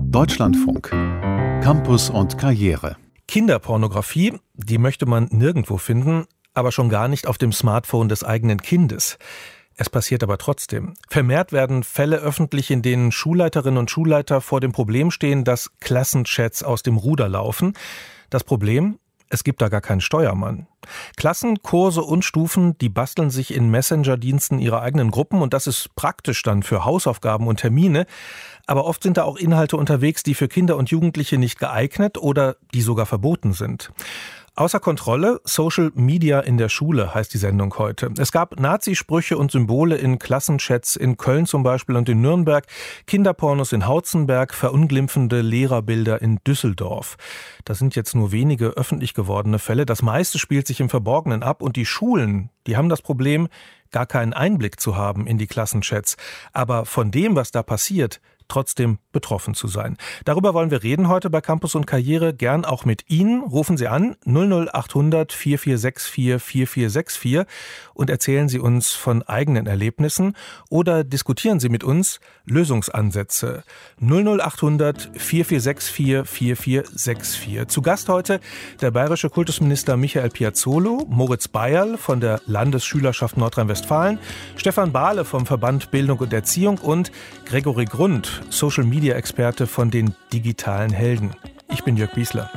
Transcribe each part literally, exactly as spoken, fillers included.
Deutschlandfunk. Campus und Karriere. Kinderpornografie, die möchte man nirgendwo finden, aber schon gar nicht auf dem Smartphone des eigenen Kindes. Es passiert aber trotzdem. Vermehrt werden Fälle öffentlich, in denen Schulleiterinnen und Schulleiter vor dem Problem stehen, dass Klassenchats aus dem Ruder laufen. Das Problem? Es gibt da gar keinen Steuermann. Klassen, Kurse und Stufen, die basteln sich in Messenger-Diensten ihre eigenen Gruppen und das ist praktisch dann für Hausaufgaben und Termine. Aber oft sind da auch Inhalte unterwegs, die für Kinder und Jugendliche nicht geeignet oder die sogar verboten sind. Außer Kontrolle, Social Media in der Schule heißt die Sendung heute. Es gab Nazisprüche und Symbole in Klassenchats in Köln zum Beispiel und in Nürnberg, Kinderpornos in Hautzenberg, verunglimpfende Lehrerbilder in Düsseldorf. Das sind jetzt nur wenige öffentlich gewordene Fälle. Das meiste spielt sich im Verborgenen ab und die Schulen, die haben das Problem, gar keinen Einblick zu haben in die Klassenchats. Aber von dem, was da passiert, trotzdem betroffen zu sein. Darüber wollen wir reden heute bei Campus und Karriere, gern auch mit Ihnen. Rufen Sie an null null acht hundert vier vier sechs vier vier vier sechs vier und erzählen Sie uns von eigenen Erlebnissen oder diskutieren Sie mit uns Lösungsansätze. null null acht hundert vier vier sechs vier vier vier sechs vier. Zu Gast heute der bayerische Kultusminister Michael Piazzolo, Moritz Bayerl von der Landesschülerschaft Nordrhein-Westfalen, Stefan Bahle vom Verband Bildung und Erziehung und Gregory Grund, Social-Media-Experte von den digitalen Helden. Ich bin Jörg Biesler.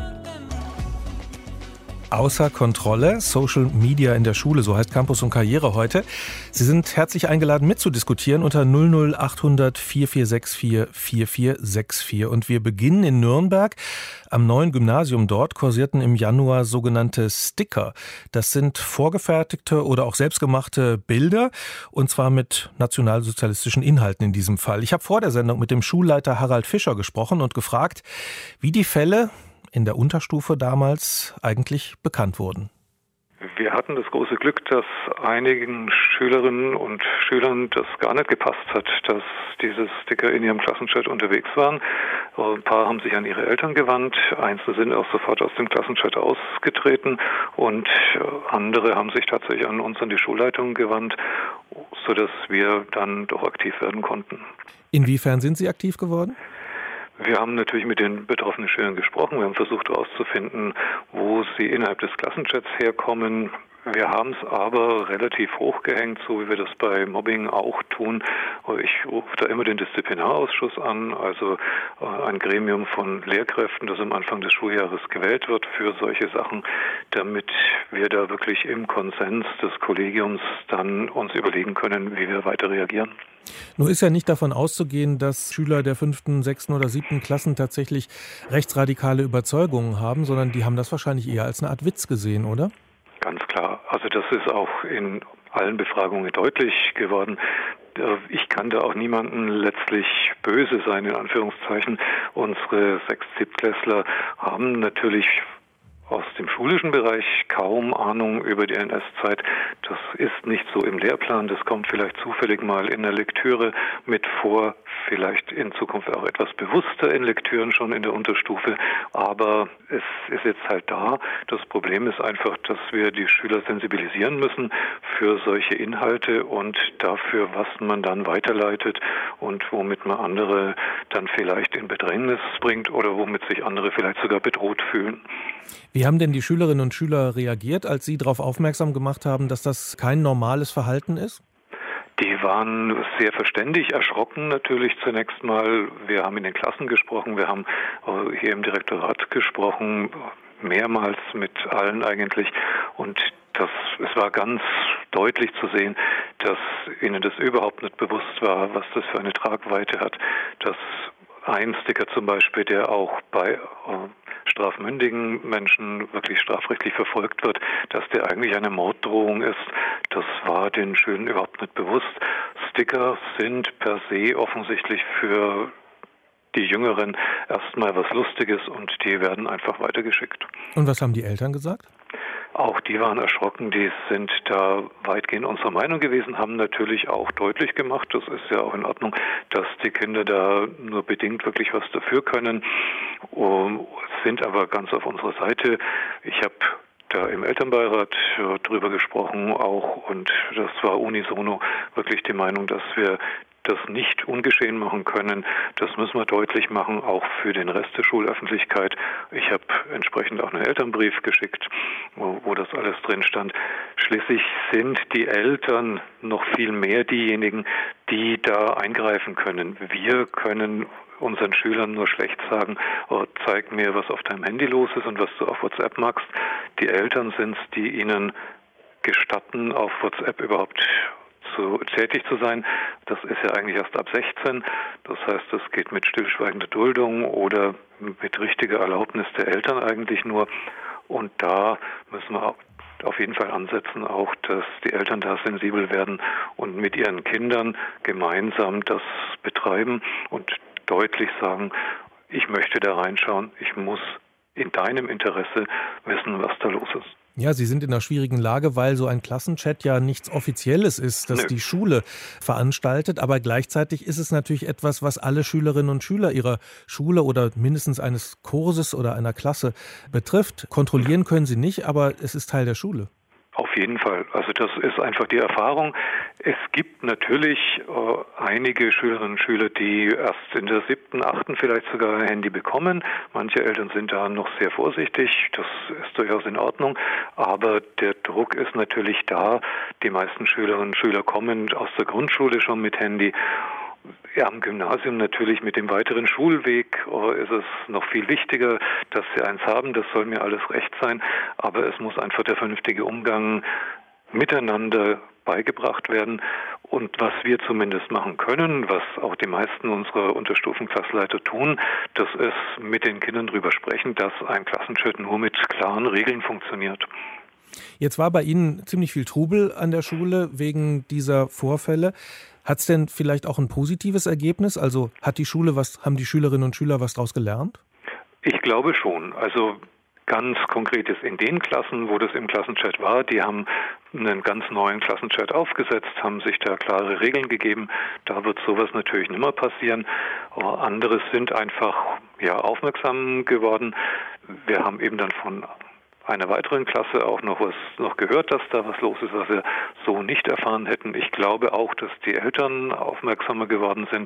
Außer Kontrolle, Social Media in der Schule, so heißt Campus und Karriere heute. Sie sind herzlich eingeladen mitzudiskutieren unter null null acht hundert vier vier sechs vier vier vier sechs vier. Und wir beginnen in Nürnberg. Am neuen Gymnasium dort kursierten im Januar sogenannte Sticker. Das sind vorgefertigte oder auch selbstgemachte Bilder und zwar mit nationalsozialistischen Inhalten in diesem Fall. Ich habe vor der Sendung mit dem Schulleiter Harald Fischer gesprochen und gefragt, wie die Fälle in der Unterstufe damals eigentlich bekannt wurden. Wir hatten das große Glück, dass einigen Schülerinnen und Schülern das gar nicht gepasst hat, dass diese Sticker in ihrem Klassenchat unterwegs waren. Ein paar haben sich an ihre Eltern gewandt, einzelne sind auch sofort aus dem Klassenchat ausgetreten und andere haben sich tatsächlich an uns, an die Schulleitung gewandt, sodass wir dann doch aktiv werden konnten. Inwiefern sind Sie aktiv geworden? Wir haben natürlich mit den betroffenen Schülern gesprochen. Wir haben versucht herauszufinden, wo sie innerhalb des Klassenchats herkommen. Wir haben es aber relativ hochgehängt, so wie wir das bei Mobbing auch tun. Ich rufe da immer den Disziplinarausschuss an, also ein Gremium von Lehrkräften, das am Anfang des Schuljahres gewählt wird für solche Sachen, damit wir da wirklich im Konsens des Kollegiums dann uns überlegen können, wie wir weiter reagieren. Nun ist ja nicht davon auszugehen, dass Schüler der fünften, sechsten oder siebten Klassen tatsächlich rechtsradikale Überzeugungen haben, sondern die haben das wahrscheinlich eher als eine Art Witz gesehen, oder? Ganz klar. Also das ist auch in allen Befragungen deutlich geworden. Ich kann da auch niemanden letztlich böse sein, in Anführungszeichen. Unsere Sechst-, Siebtklässler haben natürlich aus dem schulischen Bereich kaum Ahnung über die N S-Zeit. Das ist nicht so im Lehrplan. Das kommt vielleicht zufällig mal in der Lektüre mit vor. Vielleicht in Zukunft auch etwas bewusster in Lektüren schon in der Unterstufe. Aber es ist jetzt halt da. Das Problem ist einfach, dass wir die Schüler sensibilisieren müssen für solche Inhalte und dafür, was man dann weiterleitet und womit man andere dann vielleicht in Bedrängnis bringt oder womit sich andere vielleicht sogar bedroht fühlen. Wie haben denn die Schülerinnen und Schüler reagiert, als Sie darauf aufmerksam gemacht haben, dass das kein normales Verhalten ist? Die waren sehr verständig, erschrocken natürlich zunächst mal. Wir haben in den Klassen gesprochen, wir haben hier im Direktorat gesprochen, mehrmals mit allen eigentlich. Und das, es war ganz deutlich zu sehen, dass ihnen das überhaupt nicht bewusst war, was das für eine Tragweite hat. Dass ein Sticker zum Beispiel, der auch bei strafmündigen Menschen wirklich strafrechtlich verfolgt wird, dass der eigentlich eine Morddrohung ist, das war den Schülern überhaupt nicht bewusst. Sticker sind per se offensichtlich für die Jüngeren erstmal was Lustiges und die werden einfach weitergeschickt. Und was haben die Eltern gesagt? Auch die waren erschrocken, die sind da weitgehend unserer Meinung gewesen, haben natürlich auch deutlich gemacht, das ist ja auch in Ordnung, dass die Kinder da nur bedingt wirklich was dafür können, um, sind aber ganz auf unserer Seite. Ich habe da im Elternbeirat drüber gesprochen auch und das war unisono wirklich die Meinung, dass wir das nicht ungeschehen machen können. Das müssen wir deutlich machen, auch für den Rest der Schulöffentlichkeit. Ich habe entsprechend auch einen Elternbrief geschickt, wo, wo das alles drin stand. Schließlich sind die Eltern noch viel mehr diejenigen, die da eingreifen können. Wir können unseren Schülern nur schlecht sagen, oh, zeig mir, was auf deinem Handy los ist und was du auf WhatsApp magst. Die Eltern sind es, die ihnen gestatten, auf WhatsApp überhaupt zu, tätig zu sein. Das ist ja eigentlich erst ab sechzehn. Das heißt, das geht mit stillschweigender Duldung oder mit richtiger Erlaubnis der Eltern eigentlich nur. Und da müssen wir auf jeden Fall ansetzen, auch, dass die Eltern da sensibel werden und mit ihren Kindern gemeinsam das betreiben und deutlich sagen, ich möchte da reinschauen, ich muss in deinem Interesse wissen, was da los ist. Ja, Sie sind in einer schwierigen Lage, weil so ein Klassenchat ja nichts Offizielles ist, das Nö. die Schule veranstaltet. Aber gleichzeitig ist es natürlich etwas, was alle Schülerinnen und Schüler ihrer Schule oder mindestens eines Kurses oder einer Klasse betrifft. Kontrollieren können Sie nicht, aber es ist Teil der Schule. Auf jeden Fall. Also das ist einfach die Erfahrung. Es gibt natürlich äh, einige Schülerinnen und Schüler, die erst in der siebten, achten vielleicht sogar ein Handy bekommen. Manche Eltern sind da noch sehr vorsichtig. Das ist durchaus in Ordnung. Aber der Druck ist natürlich da. Die meisten Schülerinnen und Schüler kommen aus der Grundschule schon mit Handy. Ja, am Gymnasium natürlich mit dem weiteren Schulweg ist es noch viel wichtiger, dass sie eins haben. Das soll mir alles recht sein. Aber es muss einfach der vernünftige Umgang miteinander beigebracht werden. Und was wir zumindest machen können, was auch die meisten unserer Unterstufenklassleiter tun, das ist mit den Kindern drüber sprechen, dass ein Klassenchat nur mit klaren Regeln funktioniert. Jetzt war bei Ihnen ziemlich viel Trubel an der Schule wegen dieser Vorfälle. Hat es denn vielleicht auch ein positives Ergebnis? Also hat die Schule was, haben die Schülerinnen und Schüler was daraus gelernt? Ich glaube schon. Also ganz konkret ist in den Klassen, wo das im Klassenchat war, die haben einen ganz neuen Klassenchat aufgesetzt, haben sich da klare Regeln gegeben. Da wird sowas natürlich nicht mehr passieren. Aber andere sind einfach ja, aufmerksam geworden. Wir haben eben dann von einer weiteren Klasse auch noch was noch gehört, dass da was los ist, was wir so nicht erfahren hätten. Ich glaube auch, dass die Eltern aufmerksamer geworden sind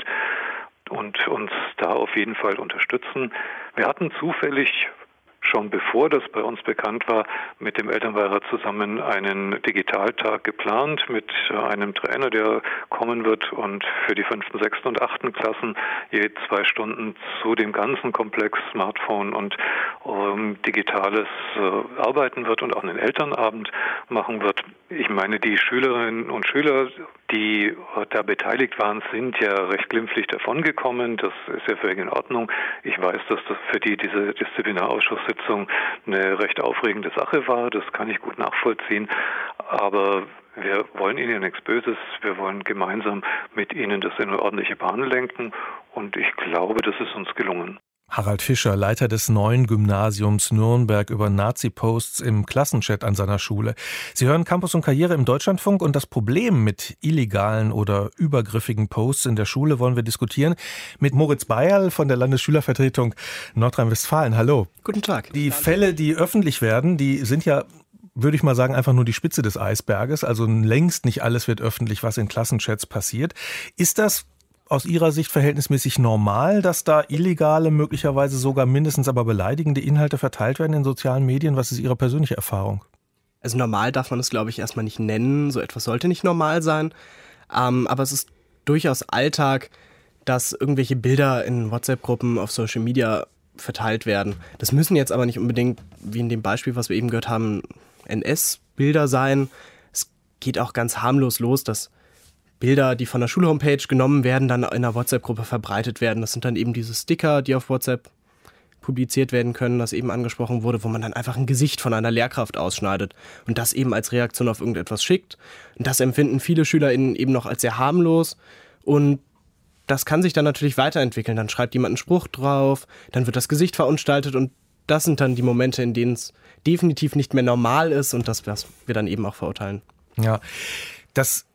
und uns da auf jeden Fall unterstützen. Wir hatten zufällig schon bevor das bei uns bekannt war, mit dem Elternbeirat zusammen einen Digitaltag geplant mit einem Trainer, der kommen wird und für die fünften, sechsten und achten Klassen je zwei Stunden zu dem ganzen Komplex Smartphone und ähm, digitales äh, arbeiten wird und auch einen Elternabend machen wird. Ich meine, die Schülerinnen und Schüler, die äh, da beteiligt waren, sind ja recht glimpflich davongekommen. Das ist ja völlig in Ordnung. Ich weiß, dass das für die diese Disziplinarausschusssitzung eine recht aufregende Sache war. Das kann ich gut nachvollziehen. Aber wir wollen ihnen nichts Böses. Wir wollen gemeinsam mit ihnen das in eine ordentliche Bahn lenken. Und ich glaube, das ist uns gelungen. Harald Fischer, Leiter des neuen Gymnasiums Nürnberg, über Nazi-Posts im Klassenchat an seiner Schule. Sie hören Campus und Karriere im Deutschlandfunk und das Problem mit illegalen oder übergriffigen Posts in der Schule wollen wir diskutieren mit Moritz Bayerl von der Landesschülervertretung Nordrhein-Westfalen. Hallo. Guten Tag. Die Fälle, die öffentlich werden, die sind ja, würde ich mal sagen, einfach nur die Spitze des Eisberges. Also längst nicht alles wird öffentlich, was in Klassenchats passiert. Ist das aus Ihrer Sicht verhältnismäßig normal, dass da illegale, möglicherweise sogar mindestens aber beleidigende Inhalte verteilt werden in sozialen Medien? Was ist Ihre persönliche Erfahrung? Also normal darf man es, glaube ich, erstmal nicht nennen. So etwas sollte nicht normal sein. Ähm, aber es ist durchaus Alltag, dass irgendwelche Bilder in WhatsApp-Gruppen auf Social Media verteilt werden. Das müssen jetzt aber nicht unbedingt, wie in dem Beispiel, was wir eben gehört haben, N S-Bilder sein. Es geht auch ganz harmlos los, dass Bilder, die von der Schulhomepage genommen werden, dann in einer WhatsApp-Gruppe verbreitet werden. Das sind dann eben diese Sticker, die auf WhatsApp publiziert werden können, das eben angesprochen wurde, wo man dann einfach ein Gesicht von einer Lehrkraft ausschneidet und das eben als Reaktion auf irgendetwas schickt. Und das empfinden viele SchülerInnen eben noch als sehr harmlos und das kann sich dann natürlich weiterentwickeln. Dann schreibt jemand einen Spruch drauf, dann wird das Gesicht verunstaltet und das sind dann die Momente, in denen es definitiv nicht mehr normal ist und das, was wir dann eben auch verurteilen. Ja, das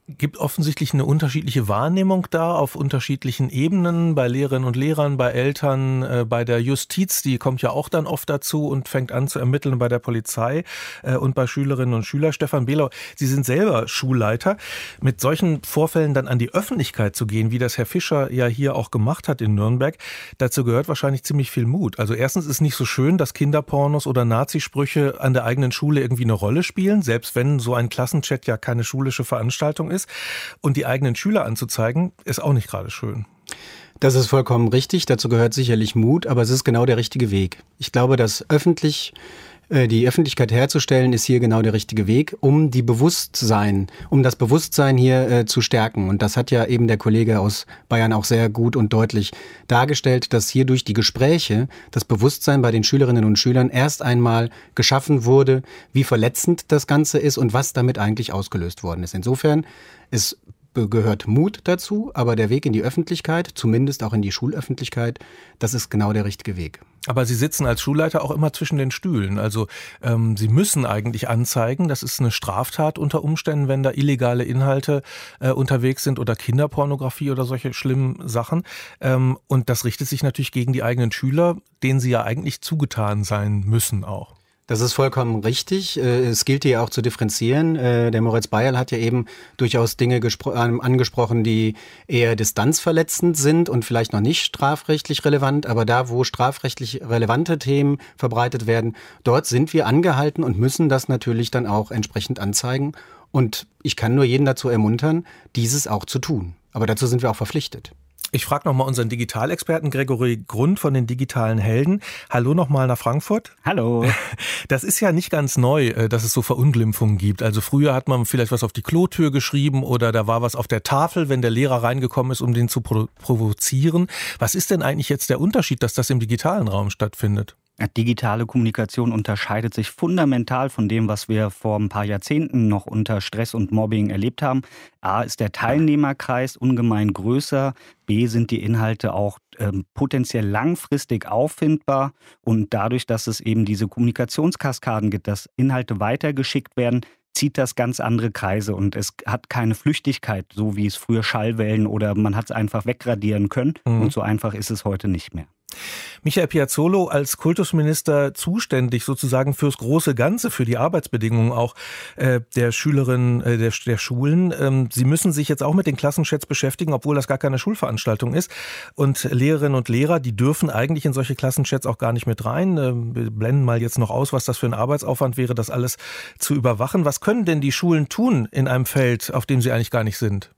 gibt offensichtlich eine unterschiedliche Wahrnehmung da auf unterschiedlichen Ebenen, bei Lehrerinnen und Lehrern, bei Eltern, äh, bei der Justiz, die kommt ja auch dann oft dazu und fängt an zu ermitteln, bei der Polizei äh, und bei Schülerinnen und Schülern. Stefan Behlau, Sie sind selber Schulleiter. Mit solchen Vorfällen dann an die Öffentlichkeit zu gehen, wie das Herr Fischer ja hier auch gemacht hat in Nürnberg, dazu gehört wahrscheinlich ziemlich viel Mut. Also erstens ist es nicht so schön, dass Kinderpornos oder Nazisprüche an der eigenen Schule irgendwie eine Rolle spielen, selbst wenn so ein Klassenchat ja keine schulische Veranstaltung ist. Und die eigenen Schüler anzuzeigen, ist auch nicht gerade schön. Das ist vollkommen richtig. Dazu gehört sicherlich Mut, aber es ist genau der richtige Weg. Ich glaube, dass öffentlich äh, die Öffentlichkeit herzustellen, ist hier genau der richtige Weg, um die Bewusstsein, um das Bewusstsein hier äh, zu stärken. Und das hat ja eben der Kollege aus Bayern auch sehr gut und deutlich dargestellt, dass hier durch die Gespräche das Bewusstsein bei den Schülerinnen und Schülern erst einmal geschaffen wurde, wie verletzend das Ganze ist und was damit eigentlich ausgelöst worden ist. Insofern ist gehört Mut dazu, aber der Weg in die Öffentlichkeit, zumindest auch in die Schulöffentlichkeit, das ist genau der richtige Weg. Aber Sie sitzen als Schulleiter auch immer zwischen den Stühlen. Also ähm, Sie müssen eigentlich anzeigen, das ist eine Straftat unter Umständen, wenn da illegale Inhalte äh, unterwegs sind oder Kinderpornografie oder solche schlimmen Sachen. Ähm, und das richtet sich natürlich gegen die eigenen Schüler, denen Sie ja eigentlich zugetan sein müssen auch. Das ist vollkommen richtig. Es gilt hier auch zu differenzieren. Der Moritz Beierl hat ja eben durchaus Dinge gespro- angesprochen, die eher distanzverletzend sind und vielleicht noch nicht strafrechtlich relevant. Aber da, wo strafrechtlich relevante Themen verbreitet werden, dort sind wir angehalten und müssen das natürlich dann auch entsprechend anzeigen. Und ich kann nur jeden dazu ermuntern, dieses auch zu tun. Aber dazu sind wir auch verpflichtet. Ich frage nochmal unseren Digitalexperten Gregory Grund von den digitalen Helden. Hallo nochmal nach Frankfurt. Hallo. Das ist ja nicht ganz neu, dass es so Verunglimpfungen gibt. Also früher hat man vielleicht was auf die Klotür geschrieben oder da war was auf der Tafel, wenn der Lehrer reingekommen ist, um den zu provozieren. Was ist denn eigentlich jetzt der Unterschied, dass das im digitalen Raum stattfindet? Digitale Kommunikation unterscheidet sich fundamental von dem, was wir vor ein paar Jahrzehnten noch unter Stress und Mobbing erlebt haben. A, ist der Teilnehmerkreis ungemein größer. B, sind die Inhalte auch ähm, potenziell langfristig auffindbar. Und dadurch, dass es eben diese Kommunikationskaskaden gibt, dass Inhalte weitergeschickt werden, zieht das ganz andere Kreise. Und es hat keine Flüchtigkeit, so wie es früher Schallwellen oder man hat es einfach wegradieren können. Mhm. Und so einfach ist es heute nicht mehr. Michael Piazzolo, als Kultusminister zuständig sozusagen fürs große Ganze, für die Arbeitsbedingungen auch äh, der Schülerinnen, äh, der, der Schulen. Ähm, Sie müssen sich jetzt auch mit den Klassenchats beschäftigen, obwohl das gar keine Schulveranstaltung ist. Und Lehrerinnen und Lehrer, die dürfen eigentlich in solche Klassenchats auch gar nicht mit rein. Äh, wir blenden mal jetzt noch aus, was das für ein Arbeitsaufwand wäre, das alles zu überwachen. Was können denn die Schulen tun in einem Feld, auf dem sie eigentlich gar nicht sind?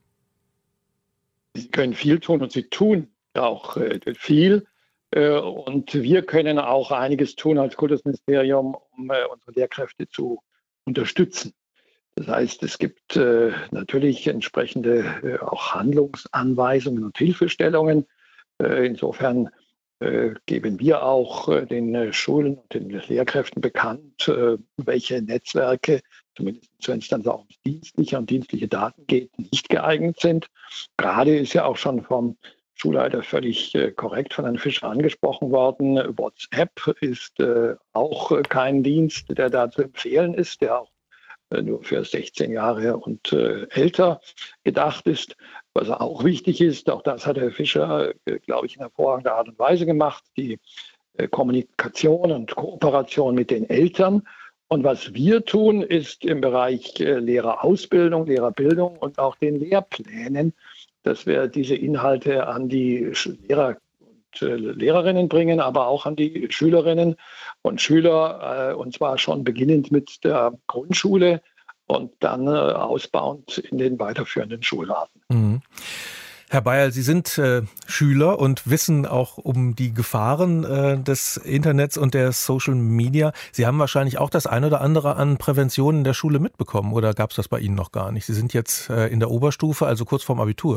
Sie können viel tun und sie tun auch äh, viel. Und wir können auch einiges tun als Kultusministerium, um äh, unsere Lehrkräfte zu unterstützen. Das heißt, es gibt äh, natürlich entsprechende äh, auch Handlungsanweisungen und Hilfestellungen. Äh, insofern äh, geben wir auch äh, den äh, Schulen und den Lehrkräften bekannt, äh, welche Netzwerke, zumindest wenn es dann auch um dienstliche und dienstliche Daten geht, nicht geeignet sind. Gerade ist ja auch schon vom Schulleiter völlig äh, korrekt von Herrn Fischer angesprochen worden. WhatsApp ist äh, auch äh, kein Dienst, der da zu empfehlen ist, der auch äh, nur für sechzehn Jahre und äh, älter gedacht ist. Was auch wichtig ist, auch das hat Herr Fischer, äh, glaube ich, in hervorragender Art und Weise gemacht, die äh, Kommunikation und Kooperation mit den Eltern. Und was wir tun, ist im Bereich äh, Lehrerausbildung, Lehrerbildung und auch den Lehrplänen, dass wir diese Inhalte an die Lehrer und äh, Lehrerinnen bringen, aber auch an die Schülerinnen und Schüler, äh, und zwar schon beginnend mit der Grundschule und dann äh, ausbauend in den weiterführenden Schulraten. Mhm. Herr Beierl, Sie sind äh, Schüler und wissen auch um die Gefahren äh, des Internets und der Social Media. Sie haben wahrscheinlich auch das ein oder andere an Prävention in der Schule mitbekommen, oder gab es das bei Ihnen noch gar nicht? Sie sind jetzt äh, in der Oberstufe, also kurz vorm Abitur.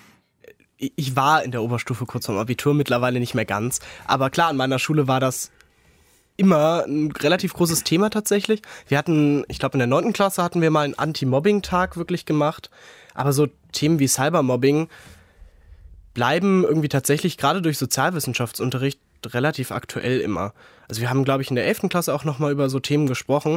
Ich war in der Oberstufe kurz vorm Abitur, mittlerweile nicht mehr ganz. Aber klar, an meiner Schule war das immer ein relativ großes Thema tatsächlich. Wir hatten, ich glaube in der neunten Klasse hatten wir mal einen Anti-Mobbing-Tag wirklich gemacht. Aber so Themen wie Cybermobbing bleiben irgendwie tatsächlich gerade durch Sozialwissenschaftsunterricht relativ aktuell immer. Also wir haben, glaube ich, in der elften Klasse auch nochmal über so Themen gesprochen.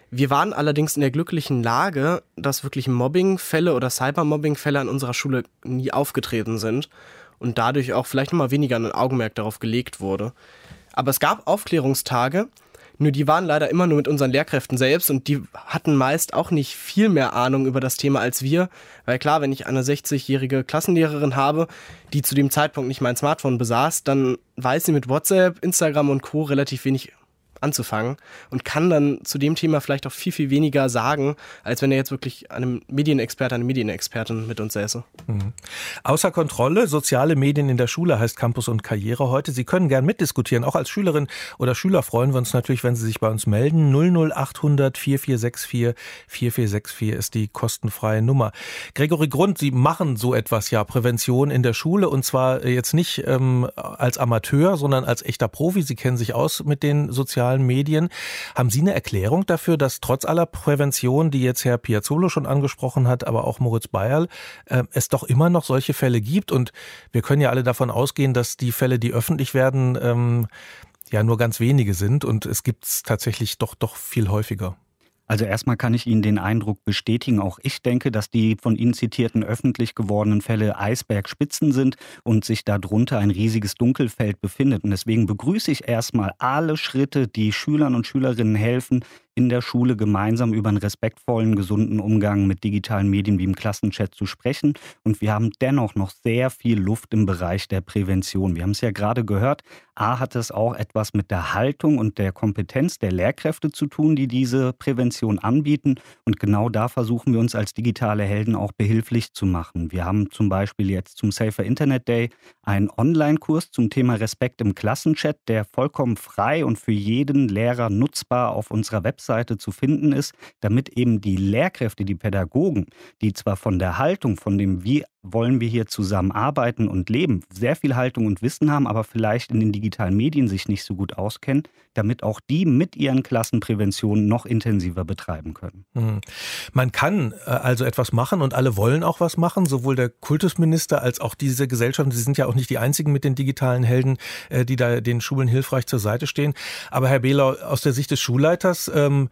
Wir waren allerdings in der glücklichen Lage, dass wirklich Mobbingfälle oder Cybermobbingfälle an unserer Schule nie aufgetreten sind und dadurch auch vielleicht nochmal weniger ein Augenmerk darauf gelegt wurde. Aber es gab Aufklärungstage, nur die waren leider immer nur mit unseren Lehrkräften selbst und die hatten meist auch nicht viel mehr Ahnung über das Thema als wir. Weil klar, wenn ich eine sechzigjährige Klassenlehrerin habe, die zu dem Zeitpunkt nicht mein Smartphone besaß, dann weiß sie mit WhatsApp, Instagram und Co. relativ wenig anzufangen und kann dann zu dem Thema vielleicht auch viel, viel weniger sagen, als wenn er jetzt wirklich einem Medienexperte, eine Medienexpertin mit uns säße. Mhm. Außer Kontrolle, soziale Medien in der Schule heißt Campus und Karriere heute. Sie können gern mitdiskutieren, auch als Schülerin oder Schüler freuen wir uns natürlich, wenn Sie sich bei uns melden. null null acht hundert vier vier sechs vier vier vier sechs vier ist die kostenfreie Nummer. Gregory Grund, Sie machen so etwas, ja, Prävention in der Schule und zwar jetzt nicht ähm, als Amateur, sondern als echter Profi. Sie kennen sich aus mit den sozialen Medien. Haben Sie eine Erklärung dafür, dass trotz aller Prävention, die jetzt Herr Piazzolo schon angesprochen hat, aber auch Moritz Bayerl, äh, es doch immer noch solche Fälle gibt? Und wir können ja alle davon ausgehen, dass die Fälle, die öffentlich werden, ähm, ja nur ganz wenige sind und es gibt es tatsächlich doch, doch viel häufiger. Also erstmal kann ich Ihnen den Eindruck bestätigen, auch ich denke, dass die von Ihnen zitierten öffentlich gewordenen Fälle Eisbergspitzen sind und sich darunter ein riesiges Dunkelfeld befindet. Und deswegen begrüße ich erstmal alle Schritte, die Schülern und Schülerinnen helfen, in der Schule gemeinsam über einen respektvollen, gesunden Umgang mit digitalen Medien wie im Klassenchat zu sprechen. Und wir haben dennoch noch sehr viel Luft im Bereich der Prävention. Wir haben es ja gerade gehört, A hat es auch etwas mit der Haltung und der Kompetenz der Lehrkräfte zu tun, die diese Prävention anbieten. Und genau da versuchen wir uns als digitale Helden auch behilflich zu machen. Wir haben zum Beispiel jetzt zum Safer Internet Day einen Online-Kurs zum Thema Respekt im Klassenchat, der vollkommen frei und für jeden Lehrer nutzbar auf unserer Website zu finden ist, damit eben die Lehrkräfte, die Pädagogen, die zwar von der Haltung, von dem wie wollen wir hier zusammenarbeiten und leben, sehr viel Haltung und Wissen haben, aber vielleicht in den digitalen Medien sich nicht so gut auskennen, damit auch die mit ihren Klassenpräventionen noch intensiver betreiben können. Mhm. Man kann also etwas machen und alle wollen auch was machen, sowohl der Kultusminister als auch diese Gesellschaften. Sie sind ja auch nicht die einzigen mit den digitalen Helden, die da den Schulen hilfreich zur Seite stehen. Aber Herr Behler, aus der Sicht des Schulleiters, ähm,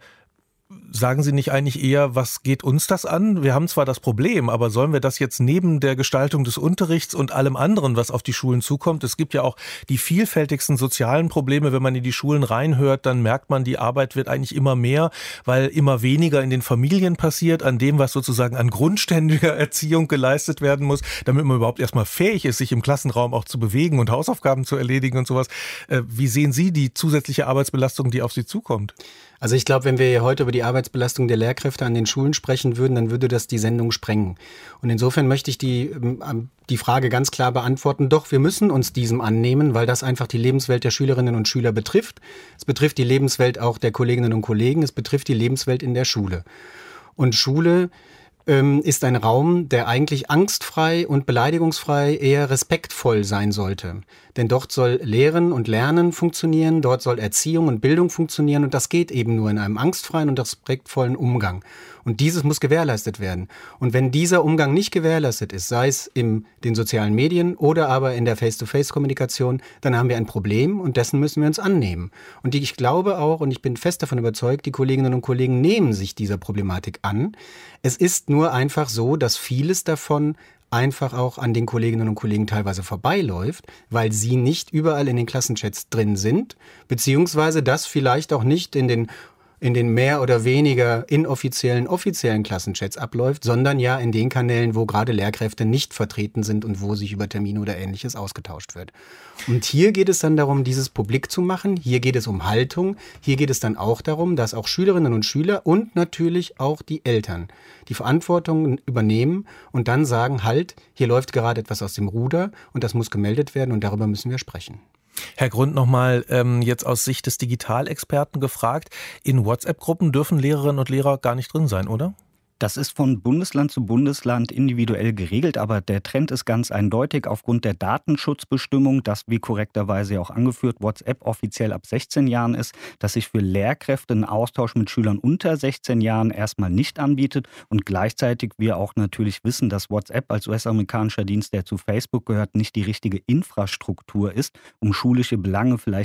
sagen Sie nicht eigentlich eher, was geht uns das an? Wir haben zwar das Problem, aber sollen wir das jetzt neben der Gestaltung des Unterrichts und allem anderen, was auf die Schulen zukommt? Es gibt ja auch die vielfältigsten sozialen Probleme. Wenn man in die Schulen reinhört, dann merkt man, die Arbeit wird eigentlich immer mehr, weil immer weniger in den Familien passiert, an dem, was sozusagen an grundständiger Erziehung geleistet werden muss, damit man überhaupt erstmal fähig ist, sich im Klassenraum auch zu bewegen und Hausaufgaben zu erledigen und sowas. Wie sehen Sie die zusätzliche Arbeitsbelastung, die auf Sie zukommt? Also ich glaube, wenn wir hier heute über die Arbeitsbelastung der Lehrkräfte an den Schulen sprechen würden, dann würde das die Sendung sprengen. Und insofern möchte ich die, die Frage ganz klar beantworten. Doch, wir müssen uns diesem annehmen, weil das einfach die Lebenswelt der Schülerinnen und Schüler betrifft. Es betrifft die Lebenswelt auch der Kolleginnen und Kollegen. Es betrifft die Lebenswelt in der Schule. Und Schule ähm, ist ein Raum, der eigentlich angstfrei und beleidigungsfrei eher respektvoll sein sollte. Denn dort soll Lehren und Lernen funktionieren, dort soll Erziehung und Bildung funktionieren und das geht eben nur in einem angstfreien und respektvollen Umgang. Und dieses muss gewährleistet werden. Und wenn dieser Umgang nicht gewährleistet ist, sei es in den sozialen Medien oder aber in der Face-to-Face-Kommunikation, dann haben wir ein Problem und dessen müssen wir uns annehmen. Und ich glaube auch, und ich bin fest davon überzeugt, die Kolleginnen und Kollegen nehmen sich dieser Problematik an. Es ist nur einfach so, dass vieles davon einfach auch an den Kolleginnen und Kollegen teilweise vorbeiläuft, weil sie nicht überall in den Klassenchats drin sind, beziehungsweise das vielleicht auch nicht in den in den mehr oder weniger inoffiziellen, offiziellen Klassenchats abläuft, sondern ja in den Kanälen, wo gerade Lehrkräfte nicht vertreten sind und wo sich über Termine oder Ähnliches ausgetauscht wird. Und hier geht es dann darum, dieses publik zu machen. Hier geht es um Haltung. Hier geht es dann auch darum, dass auch Schülerinnen und Schüler und natürlich auch die Eltern die Verantwortung übernehmen und dann sagen, halt, hier läuft gerade etwas aus dem Ruder und das muss gemeldet werden und darüber müssen wir sprechen. Herr Grund, nochmal ähm, jetzt aus Sicht des Digitalexperten gefragt, in WhatsApp-Gruppen dürfen Lehrerinnen und Lehrer gar nicht drin sein, oder? Das ist von Bundesland zu Bundesland individuell geregelt, aber der Trend ist ganz eindeutig aufgrund der Datenschutzbestimmung, dass, wie korrekterweise auch angeführt, WhatsApp offiziell ab sechzehn Jahren ist, dass sich für Lehrkräfte ein Austausch mit Schülern unter sechzehn Jahren erstmal nicht anbietet und gleichzeitig wir auch natürlich wissen, dass WhatsApp als U S-amerikanischer Dienst, der zu Facebook gehört, nicht die richtige Infrastruktur ist, um schulische Belange vielleicht auch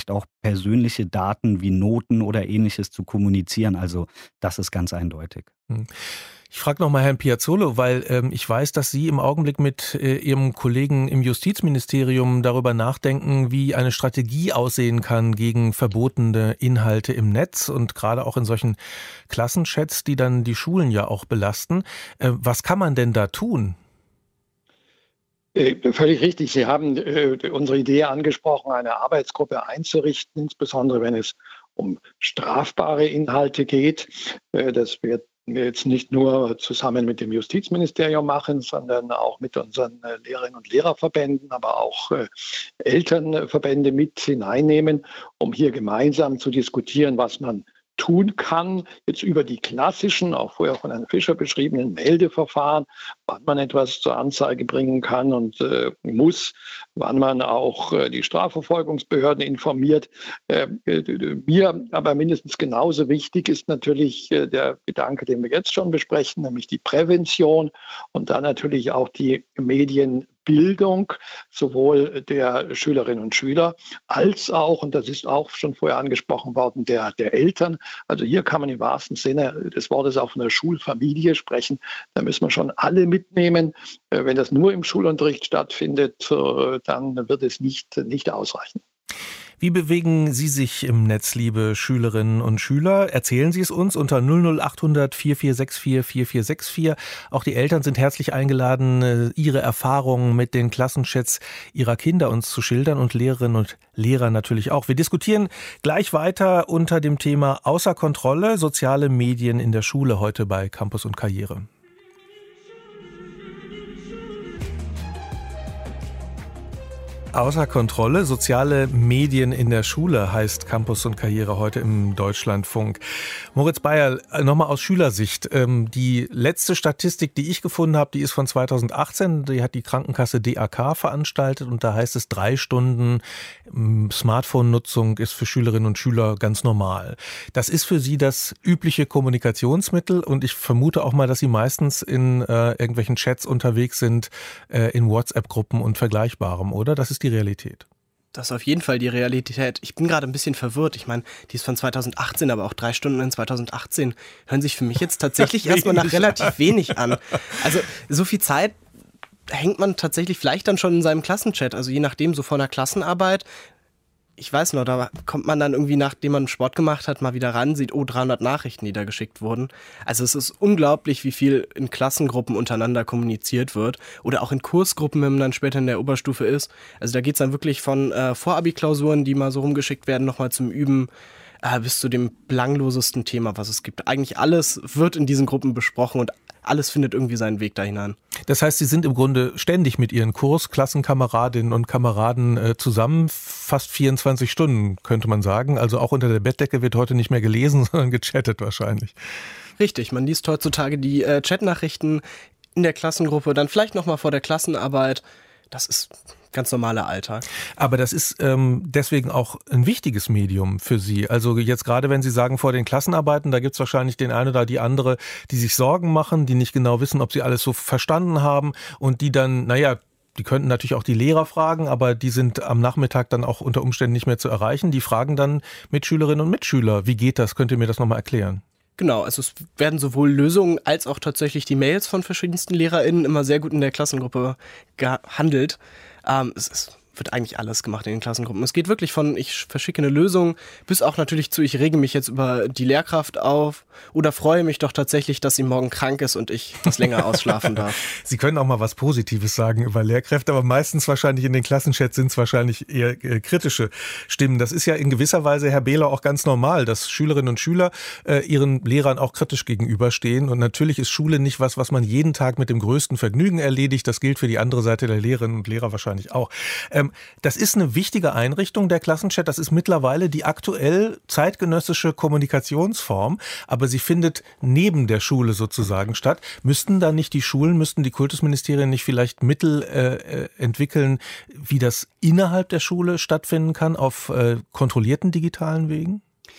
persönliche Daten wie Noten oder Ähnliches zu kommunizieren. Also das ist ganz eindeutig. Ich frage nochmal Herrn Piazzolo, weil ähm, ich weiß, dass Sie im Augenblick mit äh, Ihrem Kollegen im Justizministerium darüber nachdenken, wie eine Strategie aussehen kann gegen verbotene Inhalte im Netz und gerade auch in solchen Klassenchats, die dann die Schulen ja auch belasten. Äh, was kann man denn da tun? Äh, völlig richtig. Sie haben äh, unsere Idee angesprochen, eine Arbeitsgruppe einzurichten, insbesondere wenn es um strafbare Inhalte geht. Äh, das wird wir jetzt nicht nur zusammen mit dem Justizministerium machen, sondern auch mit unseren Lehrerinnen und Lehrerverbänden, aber auch äh, Elternverbände mit hineinnehmen, um hier gemeinsam zu diskutieren, was man tun kann, jetzt über die klassischen, auch vorher von Herrn Fischer beschriebenen Meldeverfahren, wann man etwas zur Anzeige bringen kann und äh, muss, wann man auch äh, die Strafverfolgungsbehörden informiert. Äh, äh, mir aber mindestens genauso wichtig ist natürlich äh, der Gedanke, den wir jetzt schon besprechen, nämlich die Prävention und dann natürlich auch die Medienbildung sowohl der Schülerinnen und Schüler als auch, und das ist auch schon vorher angesprochen worden, der, der Eltern. Also hier kann man im wahrsten Sinne des Wortes auch von der Schulfamilie sprechen. Da müssen wir schon alle mitnehmen. Wenn das nur im Schulunterricht stattfindet, dann wird es nicht, nicht ausreichen. Wie bewegen Sie sich im Netz, liebe Schülerinnen und Schüler? Erzählen Sie es uns unter null null acht hundert vier vier sechs vier vier vier sechs vier. Auch die Eltern sind herzlich eingeladen, ihre Erfahrungen mit den Klassenchats ihrer Kinder uns zu schildern und Lehrerinnen und Lehrer natürlich auch. Wir diskutieren gleich weiter unter dem Thema Außer Kontrolle, soziale Medien in der Schule heute bei Campus und Karriere. Außer Kontrolle, soziale Medien in der Schule heißt Campus und Karriere heute im Deutschlandfunk. Moritz Beierl, nochmal aus Schülersicht. Die letzte Statistik, die ich gefunden habe, die ist von zweitausendachtzehn. Die hat die Krankenkasse D A K veranstaltet und da heißt es, drei Stunden Smartphone-Nutzung ist für Schülerinnen und Schüler ganz normal. Das ist für Sie das übliche Kommunikationsmittel und ich vermute auch mal, dass Sie meistens in äh, irgendwelchen Chats unterwegs sind, äh, in WhatsApp-Gruppen und Vergleichbarem, oder? Das ist die Realität. Das ist auf jeden Fall die Realität. Ich bin gerade ein bisschen verwirrt. Ich meine, die ist von zweitausendachtzehn, aber auch drei Stunden in zweitausendachtzehn hören sich für mich jetzt tatsächlich erstmal nach relativ wenig an. Also so viel Zeit hängt man tatsächlich vielleicht dann schon in seinem Klassenchat. Also je nachdem, so vor einer Klassenarbeit. Ich weiß noch, da kommt man dann irgendwie, nachdem man Sport gemacht hat, mal wieder ran, sieht, oh, dreihundert Nachrichten, die da geschickt wurden. Also es ist unglaublich, wie viel in Klassengruppen untereinander kommuniziert wird. Oder auch in Kursgruppen, wenn man dann später in der Oberstufe ist. Also da geht es dann wirklich von äh, Vorabi-Klausuren, die mal so rumgeschickt werden, nochmal zum Üben, äh, bis zu dem belanglosesten Thema, was es gibt. Eigentlich alles wird in diesen Gruppen besprochen und alles findet irgendwie seinen Weg da hinein. Das heißt, Sie sind im Grunde ständig mit Ihren Kursklassenkameradinnen und Kameraden äh, zusammen, fast vierundzwanzig Stunden, könnte man sagen. Also auch unter der Bettdecke wird heute nicht mehr gelesen, sondern gechattet wahrscheinlich. Richtig, man liest heutzutage die äh, Chatnachrichten in der Klassengruppe, dann vielleicht nochmal vor der Klassenarbeit. Das ist ganz normaler Alltag. Aber das ist ähm, deswegen auch ein wichtiges Medium für Sie. Also jetzt gerade, wenn Sie sagen, vor den Klassenarbeiten, da gibt es wahrscheinlich den einen oder die andere, die sich Sorgen machen, die nicht genau wissen, ob sie alles so verstanden haben und die dann, naja, die könnten natürlich auch die Lehrer fragen, aber die sind am Nachmittag dann auch unter Umständen nicht mehr zu erreichen. Die fragen dann Mitschülerinnen und Mitschüler. Wie geht das? Könnt ihr mir das nochmal erklären? Genau, also es werden sowohl Lösungen als auch tatsächlich die Mails von verschiedensten LehrerInnen immer sehr gut in der Klassengruppe gehandelt. Ähm, es ist, wird eigentlich alles gemacht in den Klassengruppen. Es geht wirklich von, ich verschicke eine Lösung, bis auch natürlich zu, ich rege mich jetzt über die Lehrkraft auf oder freue mich doch tatsächlich, dass sie morgen krank ist und ich das länger ausschlafen darf. Sie können auch mal was Positives sagen über Lehrkräfte, aber meistens wahrscheinlich in den Klassenchats sind es wahrscheinlich eher äh, kritische Stimmen. Das ist ja in gewisser Weise, Herr Behler, auch ganz normal, dass Schülerinnen und Schüler äh, ihren Lehrern auch kritisch gegenüberstehen. Und natürlich ist Schule nicht was, was man jeden Tag mit dem größten Vergnügen erledigt. Das gilt für die andere Seite der Lehrerinnen und Lehrer wahrscheinlich auch. Ähm, Das ist eine wichtige Einrichtung, der Klassenchat. Das ist mittlerweile die aktuell zeitgenössische Kommunikationsform, aber sie findet neben der Schule sozusagen statt. Müssten da nicht die Schulen, müssten die Kultusministerien nicht vielleicht Mittel äh, entwickeln, wie das innerhalb der Schule stattfinden kann, auf äh, kontrollierten digitalen Wegen?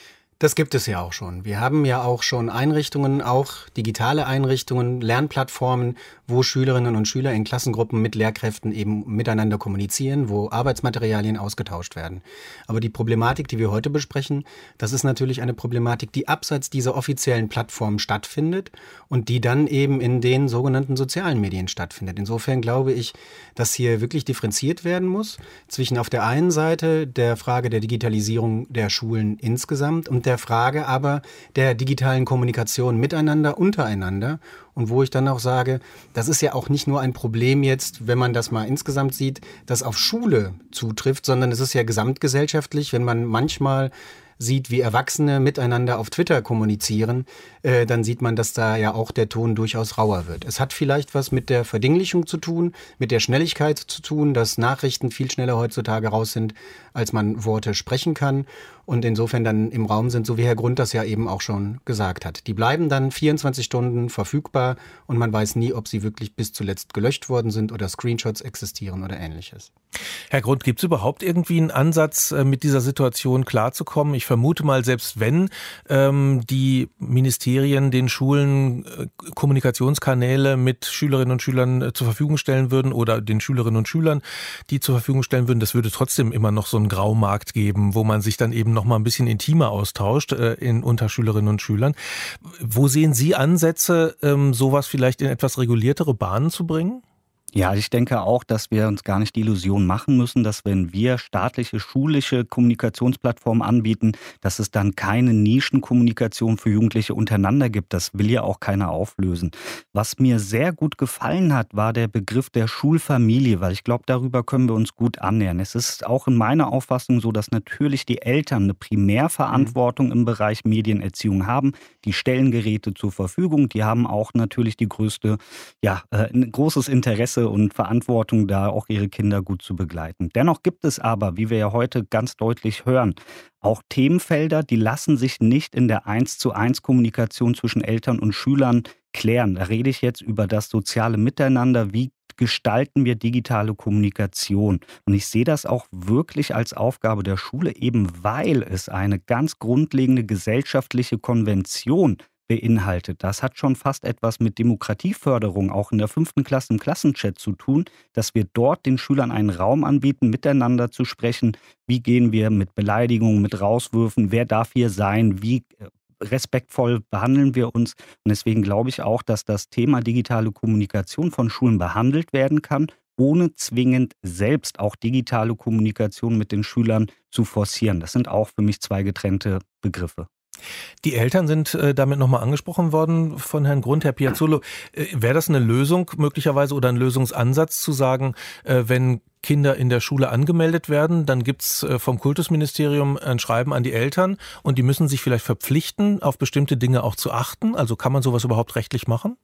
Das gibt es ja auch schon. Wir haben ja auch schon Einrichtungen, auch digitale Einrichtungen, Lernplattformen, wo Schülerinnen und Schüler in Klassengruppen mit Lehrkräften eben miteinander kommunizieren, wo Arbeitsmaterialien ausgetauscht werden. Aber die Problematik, die wir heute besprechen, das ist natürlich eine Problematik, die abseits dieser offiziellen Plattformen stattfindet und die dann eben in den sogenannten sozialen Medien stattfindet. Insofern glaube ich, dass hier wirklich differenziert werden muss zwischen auf der einen Seite der Frage der Digitalisierung der Schulen insgesamt und der Frage aber der digitalen Kommunikation miteinander, untereinander. Und wo ich dann auch sage, das ist ja auch nicht nur ein Problem jetzt, wenn man das mal insgesamt sieht, das auf Schule zutrifft, sondern es ist ja gesamtgesellschaftlich, wenn man manchmal sieht, wie Erwachsene miteinander auf Twitter kommunizieren, äh, dann sieht man, dass da ja auch der Ton durchaus rauer wird. Es hat vielleicht was mit der Verdinglichung zu tun, mit der Schnelligkeit zu tun, dass Nachrichten viel schneller heutzutage raus sind, als man Worte sprechen kann und insofern dann im Raum sind, so wie Herr Grund das ja eben auch schon gesagt hat. Die bleiben dann vierundzwanzig Stunden verfügbar und man weiß nie, ob sie wirklich bis zuletzt gelöscht worden sind oder Screenshots existieren oder Ähnliches. Herr Grund, gibt es überhaupt irgendwie einen Ansatz, mit dieser Situation klarzukommen? Ich vermute mal, selbst wenn ähm, die Ministerien den Schulen äh, Kommunikationskanäle mit Schülerinnen und Schülern äh, zur Verfügung stellen würden oder den Schülerinnen und Schülern die zur Verfügung stellen würden, das würde trotzdem immer noch so einen Graumarkt geben, wo man sich dann eben noch mal ein bisschen intimer austauscht äh, in, unter Schülerinnen und Schülern. Wo sehen Sie Ansätze, ähm, sowas vielleicht in etwas reguliertere Bahnen zu bringen? Ja, ich denke auch, dass wir uns gar nicht die Illusion machen müssen, dass wenn wir staatliche, schulische Kommunikationsplattformen anbieten, dass es dann keine Nischenkommunikation für Jugendliche untereinander gibt. Das will ja auch keiner auflösen. Was mir sehr gut gefallen hat, war der Begriff der Schulfamilie, weil ich glaube, darüber können wir uns gut annähern. Es ist auch in meiner Auffassung so, dass natürlich die Eltern eine Primärverantwortung im Bereich Medienerziehung haben. Die stellen Geräte zur Verfügung, die haben auch natürlich die größte, ja, ein großes Interesse und Verantwortung, da auch ihre Kinder gut zu begleiten. Dennoch gibt es aber, wie wir ja heute ganz deutlich hören, auch Themenfelder, die lassen sich nicht in der eins zu eins Kommunikation zwischen Eltern und Schülern klären. Da rede ich jetzt über das soziale Miteinander. Wie gestalten wir digitale Kommunikation? Und ich sehe das auch wirklich als Aufgabe der Schule, eben weil es eine ganz grundlegende gesellschaftliche Konvention beinhaltet. Das hat schon fast etwas mit Demokratieförderung auch in der fünften Klasse im Klassenchat zu tun, dass wir dort den Schülern einen Raum anbieten, miteinander zu sprechen. Wie gehen wir mit Beleidigungen, mit Rauswürfen? Wer darf hier sein? Wie respektvoll behandeln wir uns? Und deswegen glaube ich auch, dass das Thema digitale Kommunikation von Schulen behandelt werden kann, ohne zwingend selbst auch digitale Kommunikation mit den Schülern zu forcieren. Das sind auch für mich zwei getrennte Begriffe. Die Eltern sind äh, damit nochmal angesprochen worden von Herrn Grund, Herr Piazzolo. Äh, wäre das eine Lösung möglicherweise oder ein Lösungsansatz zu sagen, äh, wenn Kinder in der Schule angemeldet werden, dann gibt's äh, vom Kultusministerium ein Schreiben an die Eltern und die müssen sich vielleicht verpflichten, auf bestimmte Dinge auch zu achten? Also kann man sowas überhaupt rechtlich machen?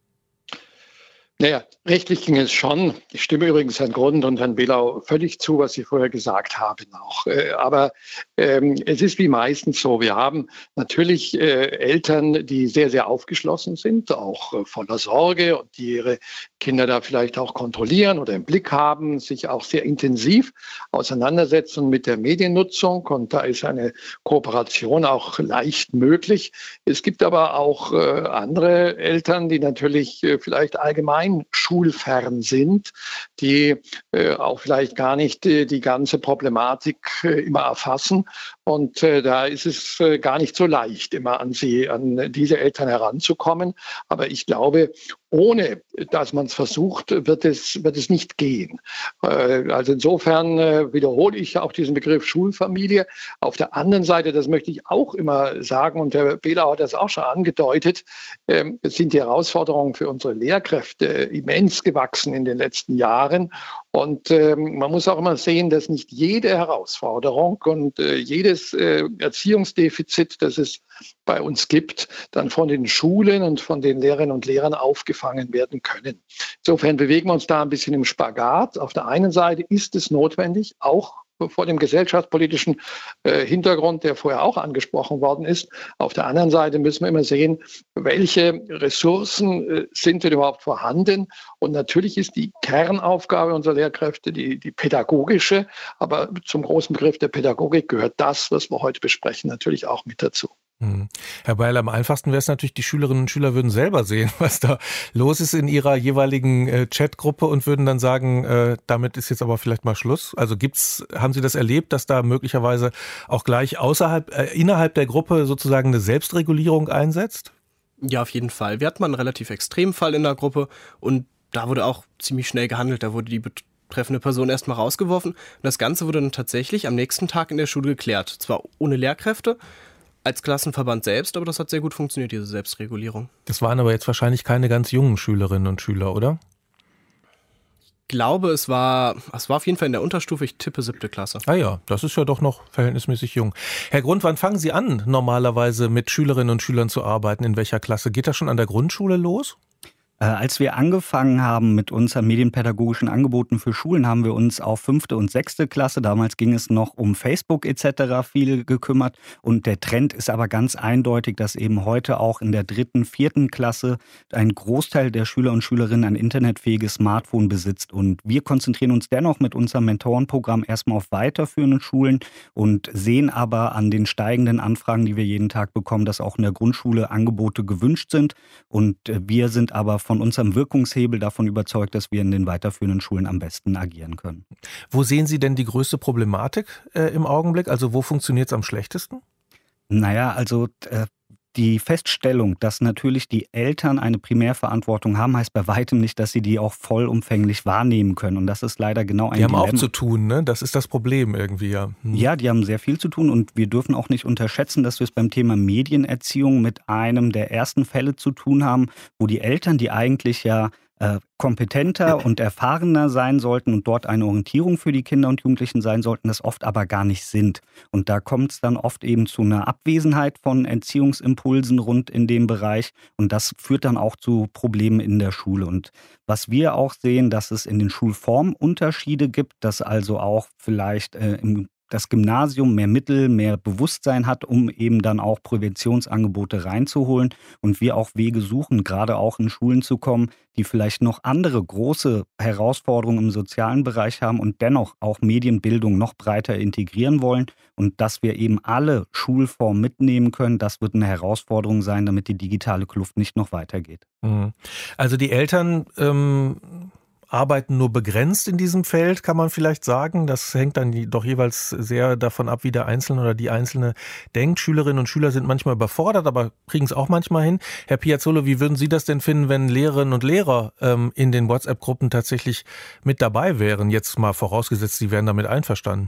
Naja, rechtlich ging es schon. Ich stimme übrigens Herrn Grund und Herrn Belau völlig zu, was Sie vorher gesagt haben auch. Aber ähm, es ist wie meistens so, wir haben natürlich äh, Eltern, die sehr, sehr aufgeschlossen sind, auch äh, voller Sorge und die ihre Kinder da vielleicht auch kontrollieren oder im Blick haben, sich auch sehr intensiv auseinandersetzen mit der Mediennutzung. Und da ist eine Kooperation auch leicht möglich. Es gibt aber auch äh, andere Eltern, die natürlich äh, vielleicht allgemein schulfern sind, die äh, auch vielleicht gar nicht äh, die ganze Problematik äh, immer erfassen. Und äh, da ist es äh, gar nicht so leicht, immer an sie, an diese Eltern heranzukommen. Aber ich glaube, ohne dass man es versucht, wird es, wird es nicht gehen. Äh, also insofern äh, wiederhole ich auch diesen Begriff Schulfamilie. Auf der anderen Seite, das möchte ich auch immer sagen, und Herr Belau hat das auch schon angedeutet, äh, es sind die Herausforderungen für unsere Lehrkräfte immens gewachsen in den letzten Jahren. Und äh, man muss auch immer sehen, dass nicht jede Herausforderung und äh, jedes äh, Erziehungsdefizit, das es bei uns gibt, dann von den Schulen und von den Lehrerinnen und Lehrern aufgefangen werden können. Insofern bewegen wir uns da ein bisschen im Spagat. Auf der einen Seite ist es notwendig, auch vor dem gesellschaftspolitischen äh, Hintergrund, der vorher auch angesprochen worden ist. Auf der anderen Seite müssen wir immer sehen, welche Ressourcen äh, sind denn überhaupt vorhanden. Und natürlich ist die Kernaufgabe unserer Lehrkräfte die, die pädagogische, aber zum großen Begriff der Pädagogik gehört das, was wir heute besprechen, natürlich auch mit dazu. Herr Beil, am einfachsten wäre es natürlich, die Schülerinnen und Schüler würden selber sehen, was da los ist in ihrer jeweiligen äh, Chatgruppe und würden dann sagen, äh, damit ist jetzt aber vielleicht mal Schluss. Also gibt's, haben Sie das erlebt, dass da möglicherweise auch gleich außerhalb, äh, innerhalb der Gruppe sozusagen eine Selbstregulierung einsetzt? Ja, auf jeden Fall. Wir hatten mal einen relativ extremen Fall in der Gruppe und da wurde auch ziemlich schnell gehandelt. Da wurde die betreffende Person erstmal rausgeworfen und das Ganze wurde dann tatsächlich am nächsten Tag in der Schule geklärt. Zwar ohne Lehrkräfte, als Klassenverband selbst, aber das hat sehr gut funktioniert, diese Selbstregulierung. Das waren aber jetzt wahrscheinlich keine ganz jungen Schülerinnen und Schüler, oder? Ich glaube, es war, es war auf jeden Fall in der Unterstufe, ich tippe siebte Klasse. Ah ja, das ist ja doch noch verhältnismäßig jung. Herr Grund, wann fangen Sie an, normalerweise mit Schülerinnen und Schülern zu arbeiten? In welcher Klasse? Geht das schon an der Grundschule los? Äh, als wir angefangen haben mit unseren medienpädagogischen Angeboten für Schulen, haben wir uns auf fünfte und sechste Klasse, damals ging es noch um Facebook et cetera, viel gekümmert. Und der Trend ist aber ganz eindeutig, dass eben heute auch in der dritten, vierten Klasse ein Großteil der Schüler und Schülerinnen ein internetfähiges Smartphone besitzt. Und wir konzentrieren uns dennoch mit unserem Mentorenprogramm erstmal auf weiterführenden Schulen und sehen aber an den steigenden Anfragen, die wir jeden Tag bekommen, dass auch in der Grundschule Angebote gewünscht sind. Und wir sind aber von von unserem Wirkungshebel davon überzeugt, dass wir in den weiterführenden Schulen am besten agieren können. Wo sehen Sie denn die größte Problematik äh, im Augenblick? Also wo funktioniert es am schlechtesten? Naja, also äh, die Feststellung, dass natürlich die Eltern eine Primärverantwortung haben, heißt bei weitem nicht, dass sie die auch vollumfänglich wahrnehmen können. Und das ist leider genau ein Die haben Dilemma. auch zu tun, ne? Das ist das Problem irgendwie, ja. Hm. Ja, die haben sehr viel zu tun und wir dürfen auch nicht unterschätzen, dass wir es beim Thema Medienerziehung mit einem der ersten Fälle zu tun haben, wo die Eltern, die eigentlich ja äh, kompetenter und erfahrener sein sollten und dort eine Orientierung für die Kinder und Jugendlichen sein sollten, das oft aber gar nicht sind. Und da kommt es dann oft eben zu einer Abwesenheit von Erziehungsimpulsen rund in dem Bereich und das führt dann auch zu Problemen in der Schule. Und was wir auch sehen, dass es in den Schulformen Unterschiede gibt, dass also auch vielleicht äh, im das Gymnasium mehr Mittel, mehr Bewusstsein hat, um eben dann auch Präventionsangebote reinzuholen und wir auch Wege suchen, gerade auch in Schulen zu kommen, die vielleicht noch andere große Herausforderungen im sozialen Bereich haben und dennoch auch Medienbildung noch breiter integrieren wollen und dass wir eben alle Schulformen mitnehmen können, das wird eine Herausforderung sein, damit die digitale Kluft nicht noch weitergeht. Also die Eltern ähm arbeiten nur begrenzt in diesem Feld, kann man vielleicht sagen. Das hängt dann doch jeweils sehr davon ab, wie der Einzelne oder die Einzelne denkt. Schülerinnen und Schüler sind manchmal überfordert, aber kriegen es auch manchmal hin. Herr Piazzolo, wie würden Sie das denn finden, wenn Lehrerinnen und Lehrer ähm, in den WhatsApp-Gruppen tatsächlich mit dabei wären? Jetzt mal vorausgesetzt, Sie wären damit einverstanden.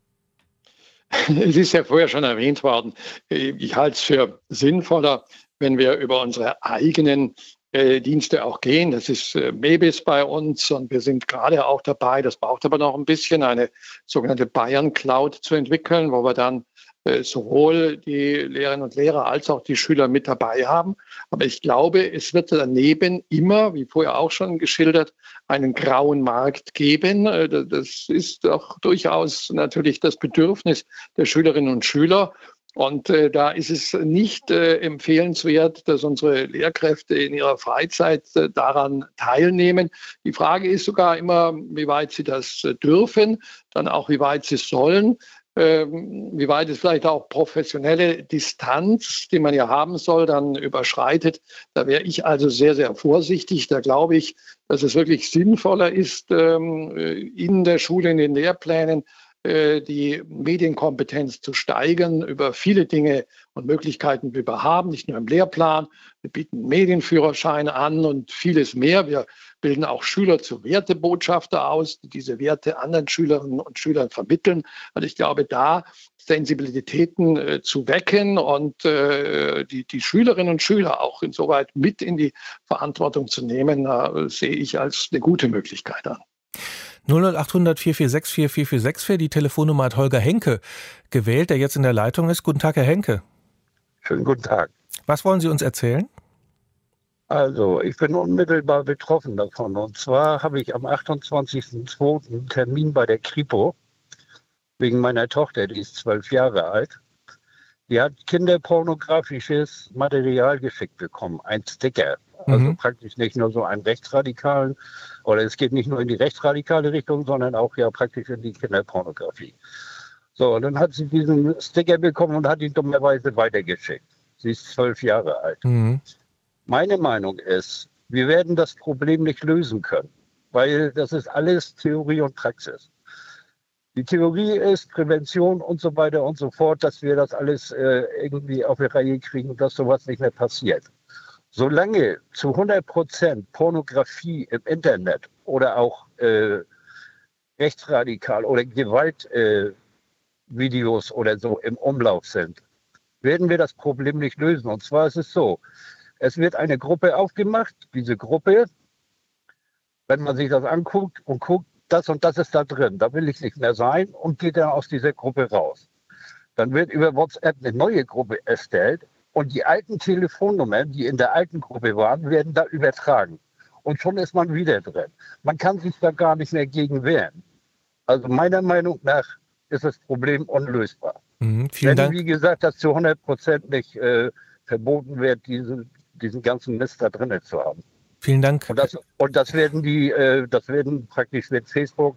Es ist ja vorher schon erwähnt worden. Ich halte es für sinnvoller, wenn wir über unsere eigenen Dienste auch gehen. Das ist Mebis bei uns und wir sind gerade auch dabei, das braucht aber noch ein bisschen, eine sogenannte Bayern Cloud zu entwickeln, wo wir dann sowohl die Lehrerinnen und Lehrer als auch die Schüler mit dabei haben. Aber ich glaube, es wird daneben immer, wie vorher auch schon geschildert, einen grauen Markt geben. Das ist auch durchaus natürlich das Bedürfnis der Schülerinnen und Schüler. Und äh, da ist es nicht äh, empfehlenswert, dass unsere Lehrkräfte in ihrer Freizeit äh, daran teilnehmen. Die Frage ist sogar immer, wie weit sie das äh, dürfen, dann auch wie weit sie sollen, ähm, wie weit es vielleicht auch professionelle Distanz, die man ja haben soll, dann überschreitet. Da wäre ich also sehr, sehr vorsichtig. Da glaube ich, dass es wirklich sinnvoller ist, ähm, in der Schule, in den Lehrplänen, die Medienkompetenz zu steigern über viele Dinge und Möglichkeiten, die wir haben, nicht nur im Lehrplan. Wir bieten Medienführerscheine an und vieles mehr. Wir bilden auch Schüler zu Wertebotschafter aus, die diese Werte anderen Schülerinnen und Schülern vermitteln. Also ich glaube, da Sensibilitäten äh, zu wecken und äh, die, die Schülerinnen und Schüler auch insoweit mit in die Verantwortung zu nehmen, äh, sehe ich als eine gute Möglichkeit an. null null acht hundert vier vier sechs vier vier vier sechs vier, die Telefonnummer hat Holger Henke gewählt, der jetzt in der Leitung ist. Guten Tag, Herr Henke. Schönen guten Tag. Was wollen Sie uns erzählen? Also, ich bin unmittelbar betroffen davon. Und zwar habe ich am achtundzwanzigsten zweiten einen Termin bei der Kripo wegen meiner Tochter, die ist zwölf Jahre alt. Die hat kinderpornografisches Material geschickt bekommen, ein Sticker. Also mhm. praktisch nicht nur so einen rechtsradikalen, oder es geht nicht nur in die rechtsradikale Richtung, sondern auch ja praktisch in die Kinderpornografie. So, und dann hat sie diesen Sticker bekommen und hat ihn dummerweise weitergeschickt. Sie ist zwölf Jahre alt. Mhm. Meine Meinung ist, wir werden das Problem nicht lösen können, weil das ist alles Theorie und Praxis. Die Theorie ist Prävention und so weiter und so fort, dass wir das alles äh, irgendwie auf die Reihe kriegen, dass sowas nicht mehr passiert. Solange zu hundert Prozent Pornografie im Internet oder auch äh, rechtsradikal oder Gewaltvideos äh, oder so im Umlauf sind, werden wir das Problem nicht lösen. Und zwar ist es so, es wird eine Gruppe aufgemacht, diese Gruppe, wenn man sich das anguckt und guckt, das und das ist da drin, da will ich nicht mehr sein und geht dann aus dieser Gruppe raus. Dann wird über WhatsApp eine neue Gruppe erstellt und die alten Telefonnummern, die in der alten Gruppe waren, werden da übertragen. Und schon ist man wieder drin. Man kann sich da gar nicht mehr gegen wehren. Also meiner Meinung nach ist das Problem unlösbar. Mhm, vielen Wenn, Dank. wie gesagt, das zu hundert Prozent nicht äh, verboten wird, diese, diesen ganzen Mist da drinnen zu haben. Vielen Dank. Und das, und das werden die, äh, das werden praktisch wird Facebook,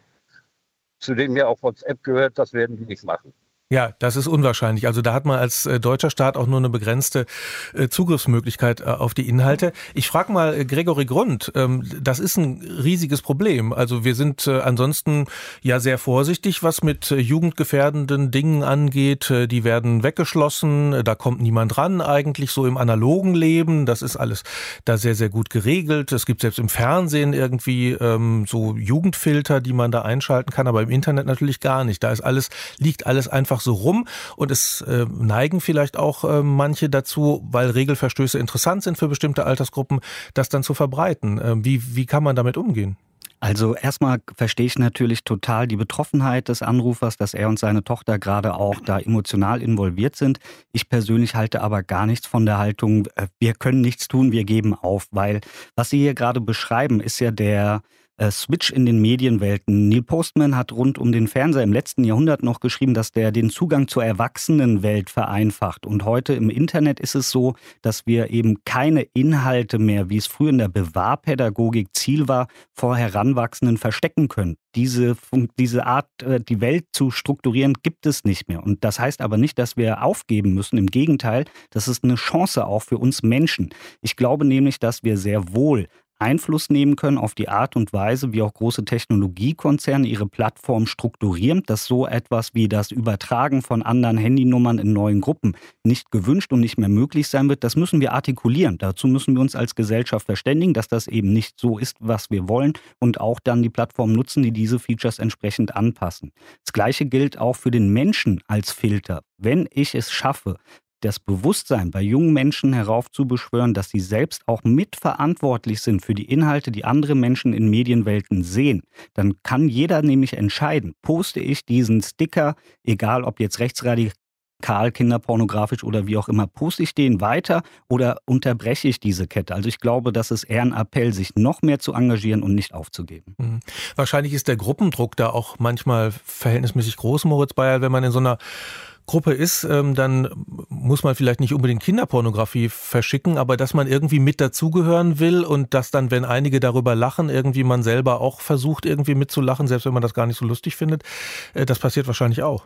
zu dem ja auch WhatsApp gehört, das werden die nicht machen. Ja, das ist unwahrscheinlich. Also da hat man als äh, deutscher Staat auch nur eine begrenzte äh, Zugriffsmöglichkeit äh, auf die Inhalte. Ich frage mal äh, Gregory Grund, ähm, das ist ein riesiges Problem. Also wir sind äh, ansonsten ja sehr vorsichtig, was mit äh, jugendgefährdenden Dingen angeht. Äh, die werden weggeschlossen, äh, da kommt niemand ran eigentlich so im analogen Leben. Das ist alles da sehr, sehr gut geregelt. Es gibt selbst im Fernsehen irgendwie ähm, so Jugendfilter, die man da einschalten kann, aber im Internet natürlich gar nicht. Da ist alles, liegt alles einfach so rum und es äh, neigen vielleicht auch äh, manche dazu, weil Regelverstöße interessant sind für bestimmte Altersgruppen, das dann zu verbreiten. Äh, wie, wie kann man damit umgehen? Also erstmal verstehe ich natürlich total die Betroffenheit des Anrufers, dass er und seine Tochter gerade auch da emotional involviert sind. Ich persönlich halte aber gar nichts von der Haltung, wir können nichts tun, wir geben auf, weil was Sie hier gerade beschreiben, ist ja der Äh, Switch in den Medienwelten. Neil Postman hat rund um den Fernseher im letzten Jahrhundert noch geschrieben, dass der den Zugang zur Erwachsenenwelt vereinfacht. Und heute im Internet ist es so, dass wir eben keine Inhalte mehr, wie es früher in der Bewahrpädagogik Ziel war, vor Heranwachsenden verstecken können. Diese, diese Art, die Welt zu strukturieren, gibt es nicht mehr. Und das heißt aber nicht, dass wir aufgeben müssen. Im Gegenteil, das ist eine Chance auch für uns Menschen. Ich glaube nämlich, dass wir sehr wohl Einfluss nehmen können auf die Art und Weise, wie auch große Technologiekonzerne ihre Plattform strukturieren, dass so etwas wie das Übertragen von anderen Handynummern in neuen Gruppen nicht gewünscht und nicht mehr möglich sein wird. Das müssen wir artikulieren. Dazu müssen wir uns als Gesellschaft verständigen, dass das eben nicht so ist, was wir wollen und auch dann die Plattform nutzen, die diese Features entsprechend anpassen. Das Gleiche gilt auch für den Menschen als Filter. Wenn ich es schaffe, das Bewusstsein bei jungen Menschen heraufzubeschwören, dass sie selbst auch mitverantwortlich sind für die Inhalte, die andere Menschen in Medienwelten sehen, dann kann jeder nämlich entscheiden, poste ich diesen Sticker, egal ob jetzt rechtsradikal, kinderpornografisch oder wie auch immer, poste ich den weiter oder unterbreche ich diese Kette? Also ich glaube, das ist eher ein Appell, sich noch mehr zu engagieren und nicht aufzugeben. Mhm. Wahrscheinlich ist der Gruppendruck da auch manchmal verhältnismäßig groß, Moritz Bayer, wenn man in so einer Gruppe ist, ähm, dann muss man vielleicht nicht unbedingt Kinderpornografie verschicken, aber dass man irgendwie mit dazugehören will und dass dann, wenn einige darüber lachen, irgendwie man selber auch versucht, irgendwie mitzulachen, selbst wenn man das gar nicht so lustig findet, äh, das passiert wahrscheinlich auch.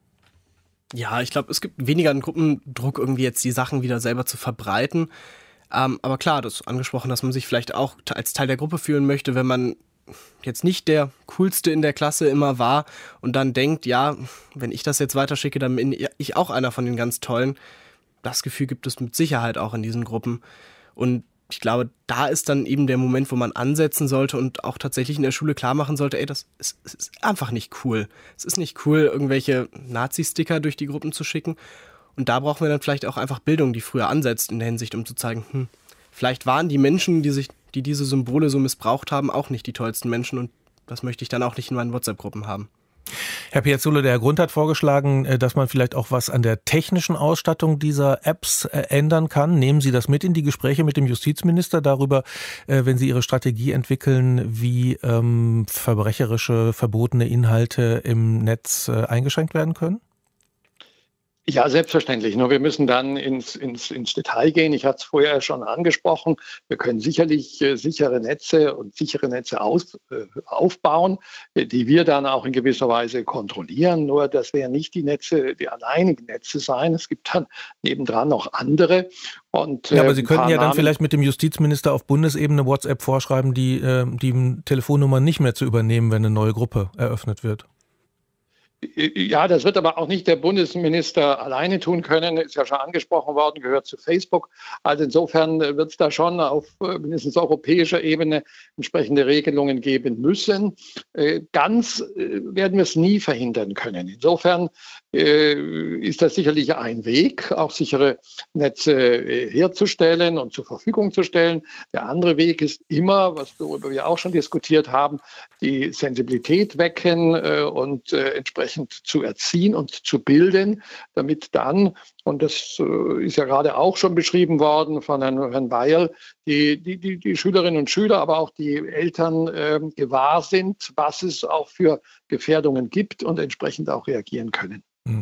Ja, ich glaube, es gibt weniger einen Gruppendruck, irgendwie jetzt die Sachen wieder selber zu verbreiten. Ähm, aber klar, das ist angesprochen, dass man sich vielleicht auch als Teil der Gruppe fühlen möchte, wenn man jetzt nicht der Coolste in der Klasse immer war und dann denkt, ja, wenn ich das jetzt weiterschicke, dann bin ich auch einer von den ganz Tollen. Das Gefühl gibt es mit Sicherheit auch in diesen Gruppen. Und ich glaube, da ist dann eben der Moment, wo man ansetzen sollte und auch tatsächlich in der Schule klar machen sollte, ey, das ist, das ist einfach nicht cool. Es ist nicht cool, irgendwelche Nazi-Sticker durch die Gruppen zu schicken. Und da brauchen wir dann vielleicht auch einfach Bildung, die früher ansetzt in der Hinsicht, um zu zeigen, hm, vielleicht waren die Menschen, die sich die diese Symbole so missbraucht haben, auch nicht die tollsten Menschen und das möchte ich dann auch nicht in meinen WhatsApp-Gruppen haben. Herr Piazzolo, der Herr Grund hat vorgeschlagen, dass man vielleicht auch was an der technischen Ausstattung dieser Apps ändern kann. Nehmen Sie das mit in die Gespräche mit dem Justizminister darüber, wenn Sie Ihre Strategie entwickeln, wie ähm, verbrecherische, verbotene Inhalte im Netz äh, eingeschränkt werden können? Ja, selbstverständlich. Nur wir müssen dann ins, ins, ins Detail gehen. Ich hatte es vorher schon angesprochen. Wir können sicherlich äh, sichere Netze und sichere Netze aus, äh, aufbauen, äh, die wir dann auch in gewisser Weise kontrollieren. Nur das werden nicht die Netze, die alleinigen Netze sein. Es gibt dann nebendran noch andere. Und, äh, ja, aber Sie könnten ja dann Namen vielleicht mit dem Justizminister auf Bundesebene WhatsApp vorschreiben, die, äh, die Telefonnummer nicht mehr zu übernehmen, wenn eine neue Gruppe eröffnet wird. Ja, das wird aber auch nicht der Bundesminister alleine tun können. Ist ja schon angesprochen worden, gehört zu Facebook. Also insofern wird es da schon auf mindestens europäischer Ebene entsprechende Regelungen geben müssen. Ganz werden wir es nie verhindern können. Insofern ist das sicherlich ein Weg, auch sichere Netze herzustellen und zur Verfügung zu stellen. Der andere Weg ist immer, was worüber wir auch schon diskutiert haben, die Sensibilität wecken und entsprechend zu erziehen und zu bilden, damit dann, und das ist ja gerade auch schon beschrieben worden von Herrn, Herrn Weil, die, die, die, die Schülerinnen und Schüler, aber auch die Eltern äh, gewahr sind, was es auch für Gefährdungen gibt und entsprechend auch reagieren können.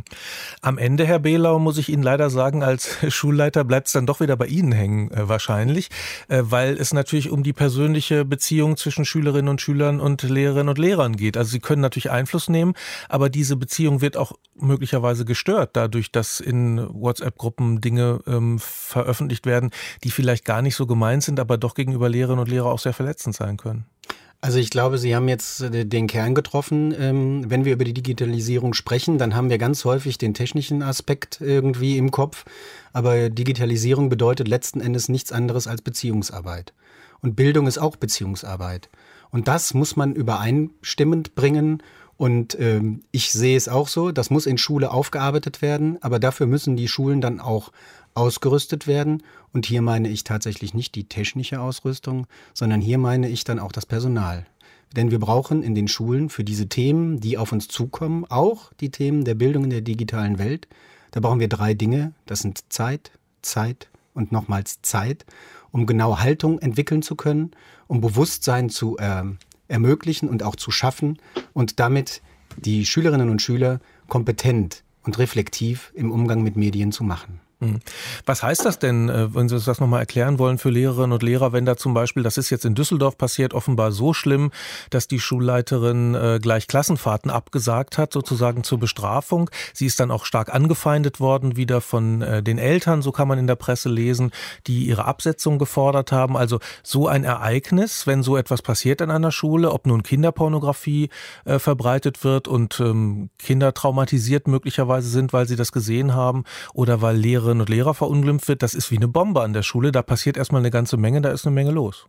Am Ende, Herr Behlau, muss ich Ihnen leider sagen, als Schulleiter bleibt es dann doch wieder bei Ihnen hängen, äh, wahrscheinlich, äh, weil es natürlich um die persönliche Beziehung zwischen Schülerinnen und Schülern und Lehrerinnen und Lehrern geht. Also Sie können natürlich Einfluss nehmen, aber diese Beziehung wird auch möglicherweise gestört, dadurch, dass in WhatsApp-Gruppen Dinge ähm, veröffentlicht werden, die vielleicht gar nicht so gemeint sind, aber doch gegenüber Lehrerinnen und Lehrern auch sehr verletzend sein können. Also ich glaube, Sie haben jetzt den Kern getroffen. Wenn wir über die Digitalisierung sprechen, dann haben wir ganz häufig den technischen Aspekt irgendwie im Kopf. Aber Digitalisierung bedeutet letzten Endes nichts anderes als Beziehungsarbeit. Und Bildung ist auch Beziehungsarbeit. Und das muss man übereinstimmend bringen. Und ähm, ich sehe es auch so, das muss in Schule aufgearbeitet werden. Aber dafür müssen die Schulen dann auch ausgerüstet werden. Und hier meine ich tatsächlich nicht die technische Ausrüstung, sondern hier meine ich dann auch das Personal. Denn wir brauchen in den Schulen für diese Themen, die auf uns zukommen, auch die Themen der Bildung in der digitalen Welt, da brauchen wir drei Dinge. Das sind Zeit, Zeit und nochmals Zeit, um genau Haltung entwickeln zu können, um Bewusstsein zu äh, ermöglichen und auch zu schaffen und damit die Schülerinnen und Schüler kompetent und reflektiv im Umgang mit Medien zu machen. Was heißt das denn, wenn Sie das nochmal erklären wollen für Lehrerinnen und Lehrer, wenn da zum Beispiel, das ist jetzt in Düsseldorf passiert, offenbar so schlimm, dass die Schulleiterin gleich Klassenfahrten abgesagt hat, sozusagen zur Bestrafung. Sie ist dann auch stark angefeindet worden, wieder von den Eltern, so kann man in der Presse lesen, die ihre Absetzung gefordert haben. Also so ein Ereignis, wenn so etwas passiert an einer Schule, ob nun Kinderpornografie äh, verbreitet wird und ähm, Kinder traumatisiert möglicherweise sind, weil sie das gesehen haben oder weil Lehrerinnen und Lehrer verunglimpft wird, das ist wie eine Bombe an der Schule. Da passiert erstmal eine ganze Menge, da ist eine Menge los.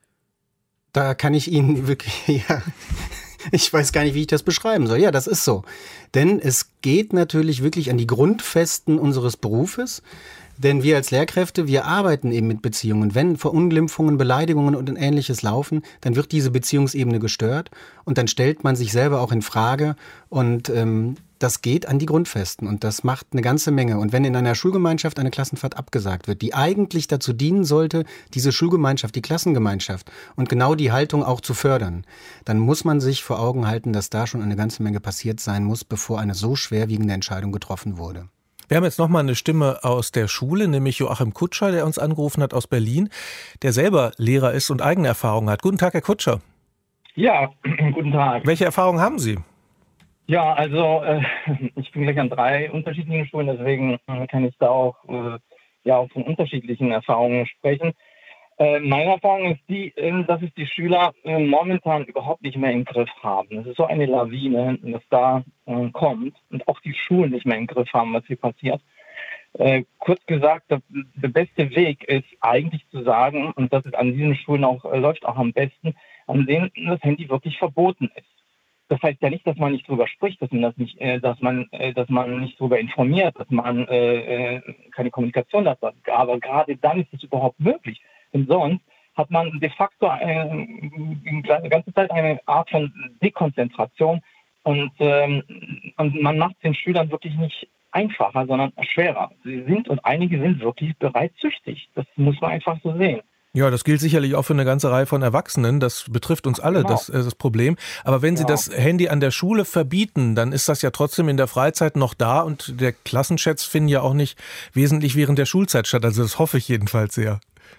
Da kann ich Ihnen wirklich, ja, ich weiß gar nicht, wie ich das beschreiben soll. Ja, das ist so. Denn es geht natürlich wirklich an die Grundfesten unseres Berufes. Denn wir als Lehrkräfte, wir arbeiten eben mit Beziehungen. Wenn Verunglimpfungen, Beleidigungen und Ähnliches laufen, dann wird diese Beziehungsebene gestört und dann stellt man sich selber auch in Frage und ähm, das geht an die Grundfesten und das macht eine ganze Menge. Und wenn in einer Schulgemeinschaft eine Klassenfahrt abgesagt wird, die eigentlich dazu dienen sollte, diese Schulgemeinschaft, die Klassengemeinschaft und genau die Haltung auch zu fördern, dann muss man sich vor Augen halten, dass da schon eine ganze Menge passiert sein muss, bevor eine so schwerwiegende Entscheidung getroffen wurde. Wir haben jetzt nochmal eine Stimme aus der Schule, nämlich Joachim Kutscher, der uns angerufen hat aus Berlin, der selber Lehrer ist und eigene Erfahrungen hat. Guten Tag, Herr Kutscher. Ja, guten Tag. Welche Erfahrungen haben Sie? Ja, also äh, ich bin gleich an drei unterschiedlichen Schulen, deswegen äh, kann ich da auch, äh, ja, auch von unterschiedlichen Erfahrungen sprechen. Äh, meine Erfahrung ist die, äh, dass es die Schüler äh, momentan überhaupt nicht mehr im Griff haben. Es ist so eine Lawine, was da äh, kommt und auch die Schulen nicht mehr im Griff haben, was hier passiert. Äh, kurz gesagt, der, der beste Weg ist eigentlich zu sagen, und das ist an diesen Schulen auch äh, läuft auch am besten, an denen das Handy wirklich verboten ist. Das heißt ja nicht, dass man nicht drüber spricht, dass man das nicht, äh, dass man, äh, dass man nicht drüber informiert, dass man äh, keine Kommunikation hat. Aber gerade dann ist es überhaupt möglich. Denn sonst hat man de facto eine, eine ganze Zeit eine Art von Dekonzentration Und, ähm, und man macht es den Schülern wirklich nicht einfacher, sondern schwerer. Sie sind und einige sind wirklich bereits süchtig. Das muss man einfach so sehen. Ja, das gilt sicherlich auch für eine ganze Reihe von Erwachsenen. Das betrifft uns alle, genau. das ist das Problem. Aber wenn Sie genau. das Handy an der Schule verbieten, dann ist das ja trotzdem in der Freizeit noch da und der Klassenchats finden ja auch nicht wesentlich während der Schulzeit statt. Also das hoffe ich jedenfalls sehr.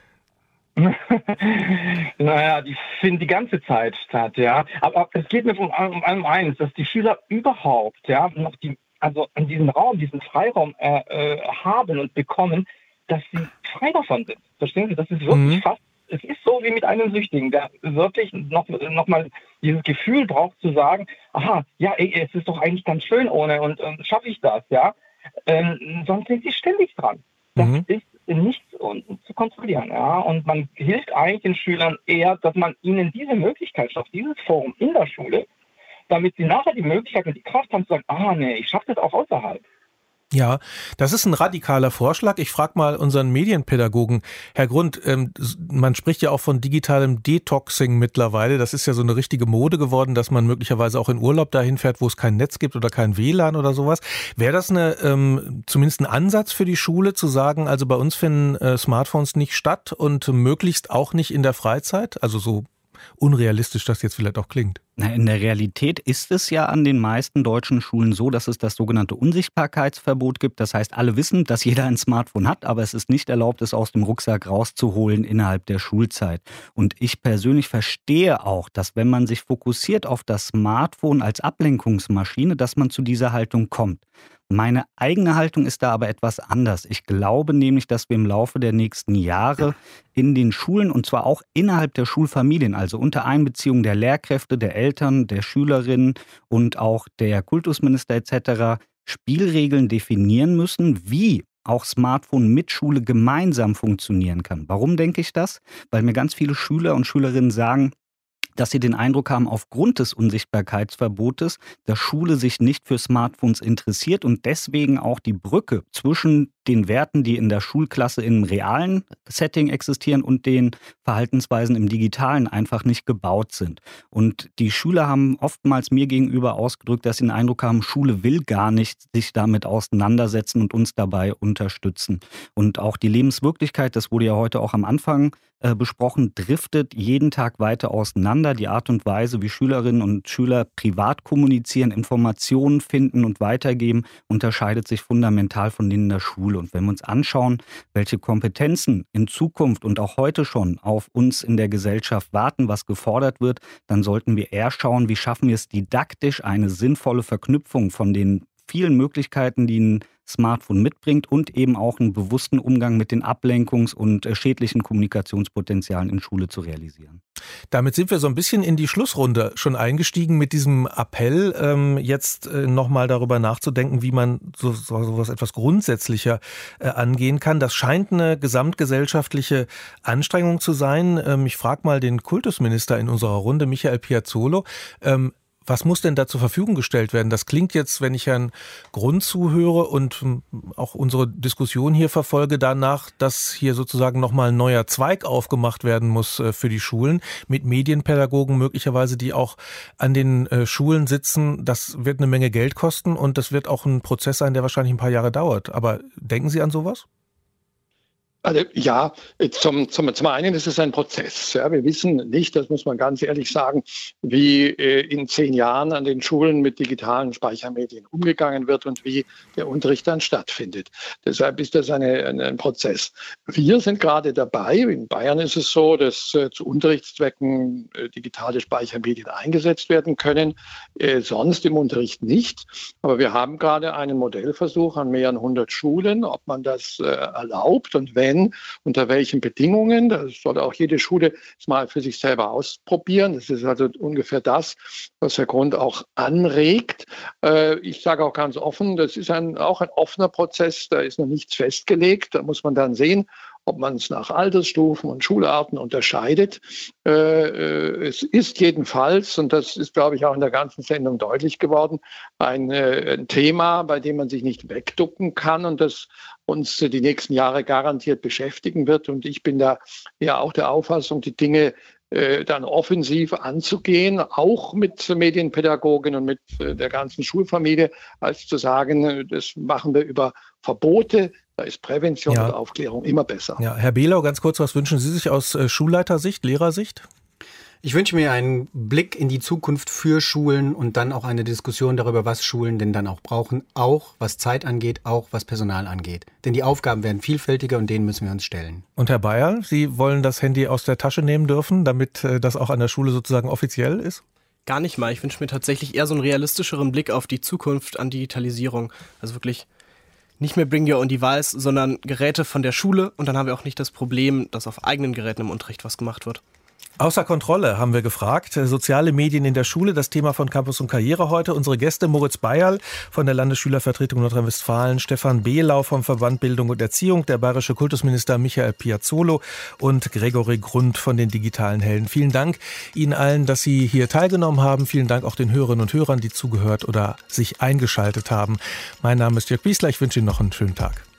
Naja, die finden die ganze Zeit statt, ja. Aber es geht mir um, um, um eins, dass die Schüler überhaupt, ja, noch die, also in diesem Raum, diesen Freiraum äh, äh, haben und bekommen, dass sie frei davon sind. Verstehen Sie? Das ist wirklich mhm. fast, es ist so wie mit einem Süchtigen, der wirklich noch, noch mal dieses Gefühl braucht zu sagen, aha, ja, ey, es ist doch eigentlich ganz schön ohne und, und schaffe ich das, ja. Ähm, sonst sind sie ständig dran. Das mhm. ist nichts zu kontrollieren, ja. Und man hilft eigentlich den Schülern eher, dass man ihnen diese Möglichkeit schafft, dieses Forum in der Schule, damit sie nachher die Möglichkeit und die Kraft haben zu sagen, ah, nee, ich schaffe das auch außerhalb. Ja, das ist ein radikaler Vorschlag. Ich frage mal unseren Medienpädagogen, Herr Grund, ähm, man spricht ja auch von digitalem Detoxing mittlerweile. Das ist ja so eine richtige Mode geworden, dass man möglicherweise auch in Urlaub dahin fährt, wo es kein Netz gibt oder kein W L A N oder sowas. Wäre das eine, ähm, zumindest ein Ansatz für die Schule, zu sagen, also bei uns finden äh, Smartphones nicht statt und möglichst auch nicht in der Freizeit? Also so unrealistisch das jetzt vielleicht auch klingt. Na, in der Realität ist es ja an den meisten deutschen Schulen so, dass es das sogenannte Unsichtbarkeitsverbot gibt. Das heißt, alle wissen, dass jeder ein Smartphone hat, aber es ist nicht erlaubt, es aus dem Rucksack rauszuholen innerhalb der Schulzeit. Und ich persönlich verstehe auch, dass wenn man sich fokussiert auf das Smartphone als Ablenkungsmaschine, dass man zu dieser Haltung kommt. Meine eigene Haltung ist da aber etwas anders. Ich glaube nämlich, dass wir im Laufe der nächsten Jahre in den Schulen und zwar auch innerhalb der Schulfamilien, also unter Einbeziehung der Lehrkräfte, der Eltern, der Schülerinnen und auch der Kultusminister et cetera Spielregeln definieren müssen, wie auch Smartphone mit Schule gemeinsam funktionieren kann. Warum denke ich das? Weil mir ganz viele Schüler und Schülerinnen sagen, dass sie den Eindruck haben, aufgrund des Unsichtbarkeitsverbotes, dass Schule sich nicht für Smartphones interessiert und deswegen auch die Brücke zwischen den Werten, die in der Schulklasse im realen Setting existieren und den Verhaltensweisen im digitalen einfach nicht gebaut sind. Und die Schüler haben oftmals mir gegenüber ausgedrückt, dass sie den Eindruck haben, Schule will gar nicht sich damit auseinandersetzen und uns dabei unterstützen. Und auch die Lebenswirklichkeit, das wurde ja heute auch am Anfang äh, besprochen, driftet jeden Tag weiter auseinander. Die Art und Weise, wie Schülerinnen und Schüler privat kommunizieren, Informationen finden und weitergeben, unterscheidet sich fundamental von denen in der Schule. Und wenn wir uns anschauen, welche Kompetenzen in Zukunft und auch heute schon auf uns in der Gesellschaft warten, was gefordert wird, dann sollten wir eher schauen, wie schaffen wir es didaktisch, eine sinnvolle Verknüpfung von den vielen Möglichkeiten, die ein Smartphone mitbringt und eben auch einen bewussten Umgang mit den Ablenkungs- und schädlichen Kommunikationspotenzialen in Schule zu realisieren. Damit sind wir so ein bisschen in die Schlussrunde schon eingestiegen mit diesem Appell, ähm, jetzt äh, nochmal darüber nachzudenken, wie man so, so, so was etwas grundsätzlicher äh, angehen kann. Das scheint eine gesamtgesellschaftliche Anstrengung zu sein. Ähm, ich frage mal den Kultusminister in unserer Runde, Michael Piazzolo. Ähm, Was muss denn da zur Verfügung gestellt werden? Das klingt jetzt, wenn ich Herrn Grund zuhöre und auch unsere Diskussion hier verfolge, danach, dass hier sozusagen nochmal ein neuer Zweig aufgemacht werden muss für die Schulen mit Medienpädagogen möglicherweise, die auch an den Schulen sitzen. Das wird eine Menge Geld kosten und das wird auch ein Prozess sein, der wahrscheinlich ein paar Jahre dauert. Aber denken Sie an sowas? Also ja, zum, zum, zum einen ist es ein Prozess. Ja, wir wissen nicht, das muss man ganz ehrlich sagen, wie äh, in zehn Jahren an den Schulen mit digitalen Speichermedien umgegangen wird und wie der Unterricht dann stattfindet. Deshalb ist das eine, ein, ein Prozess. Wir sind gerade dabei, in Bayern ist es so, dass äh, zu Unterrichtszwecken äh, digitale Speichermedien eingesetzt werden können, äh, sonst im Unterricht nicht. Aber wir haben gerade einen Modellversuch an mehreren hundert Schulen, ob man das äh, erlaubt und wenn, unter welchen Bedingungen. Das soll auch jede Schule mal für sich selber ausprobieren. Das ist also ungefähr das, was Herr Grund auch anregt. Ich sage auch ganz offen, das ist ein, auch ein offener Prozess. Da ist noch nichts festgelegt. Da muss man dann sehen, ob man es nach Altersstufen und Schularten unterscheidet. Es ist jedenfalls, und das ist, glaube ich, auch in der ganzen Sendung deutlich geworden, ein, ein Thema, bei dem man sich nicht wegducken kann und das uns die nächsten Jahre garantiert beschäftigen wird. Und ich bin da ja auch der Auffassung, die Dinge äh, dann offensiv anzugehen, auch mit Medienpädagogen und mit äh, der ganzen Schulfamilie, als zu sagen, äh, das machen wir über Verbote. Da ist Prävention ja. und Aufklärung immer besser. Ja, Herr Behlau, ganz kurz, was wünschen Sie sich aus äh, Schulleitersicht, Lehrersicht? Ich wünsche mir einen Blick in die Zukunft für Schulen und dann auch eine Diskussion darüber, was Schulen denn dann auch brauchen, auch was Zeit angeht, auch was Personal angeht. Denn die Aufgaben werden vielfältiger und denen müssen wir uns stellen. Und Herr Bayer, Sie wollen das Handy aus der Tasche nehmen dürfen, damit äh, das auch an der Schule sozusagen offiziell ist? Gar nicht mal. Ich wünsche mir tatsächlich eher so einen realistischeren Blick auf die Zukunft an Digitalisierung. Also wirklich nicht mehr Bring Your Own Device, sondern Geräte von der Schule. Und dann haben wir auch nicht das Problem, dass auf eigenen Geräten im Unterricht was gemacht wird. Außer Kontrolle haben wir gefragt. Soziale Medien in der Schule, das Thema von Campus und Karriere heute. Unsere Gäste Moritz Beierl von der Landesschülervertretung Nordrhein-Westfalen, Stefan Behlau vom Verband Bildung und Erziehung, der bayerische Kultusminister Michael Piazzolo und Gregory Grund von den digitalen Helden. Vielen Dank Ihnen allen, dass Sie hier teilgenommen haben. Vielen Dank auch den Hörerinnen und Hörern, die zugehört oder sich eingeschaltet haben. Mein Name ist Jörg Biesler. Ich wünsche Ihnen noch einen schönen Tag.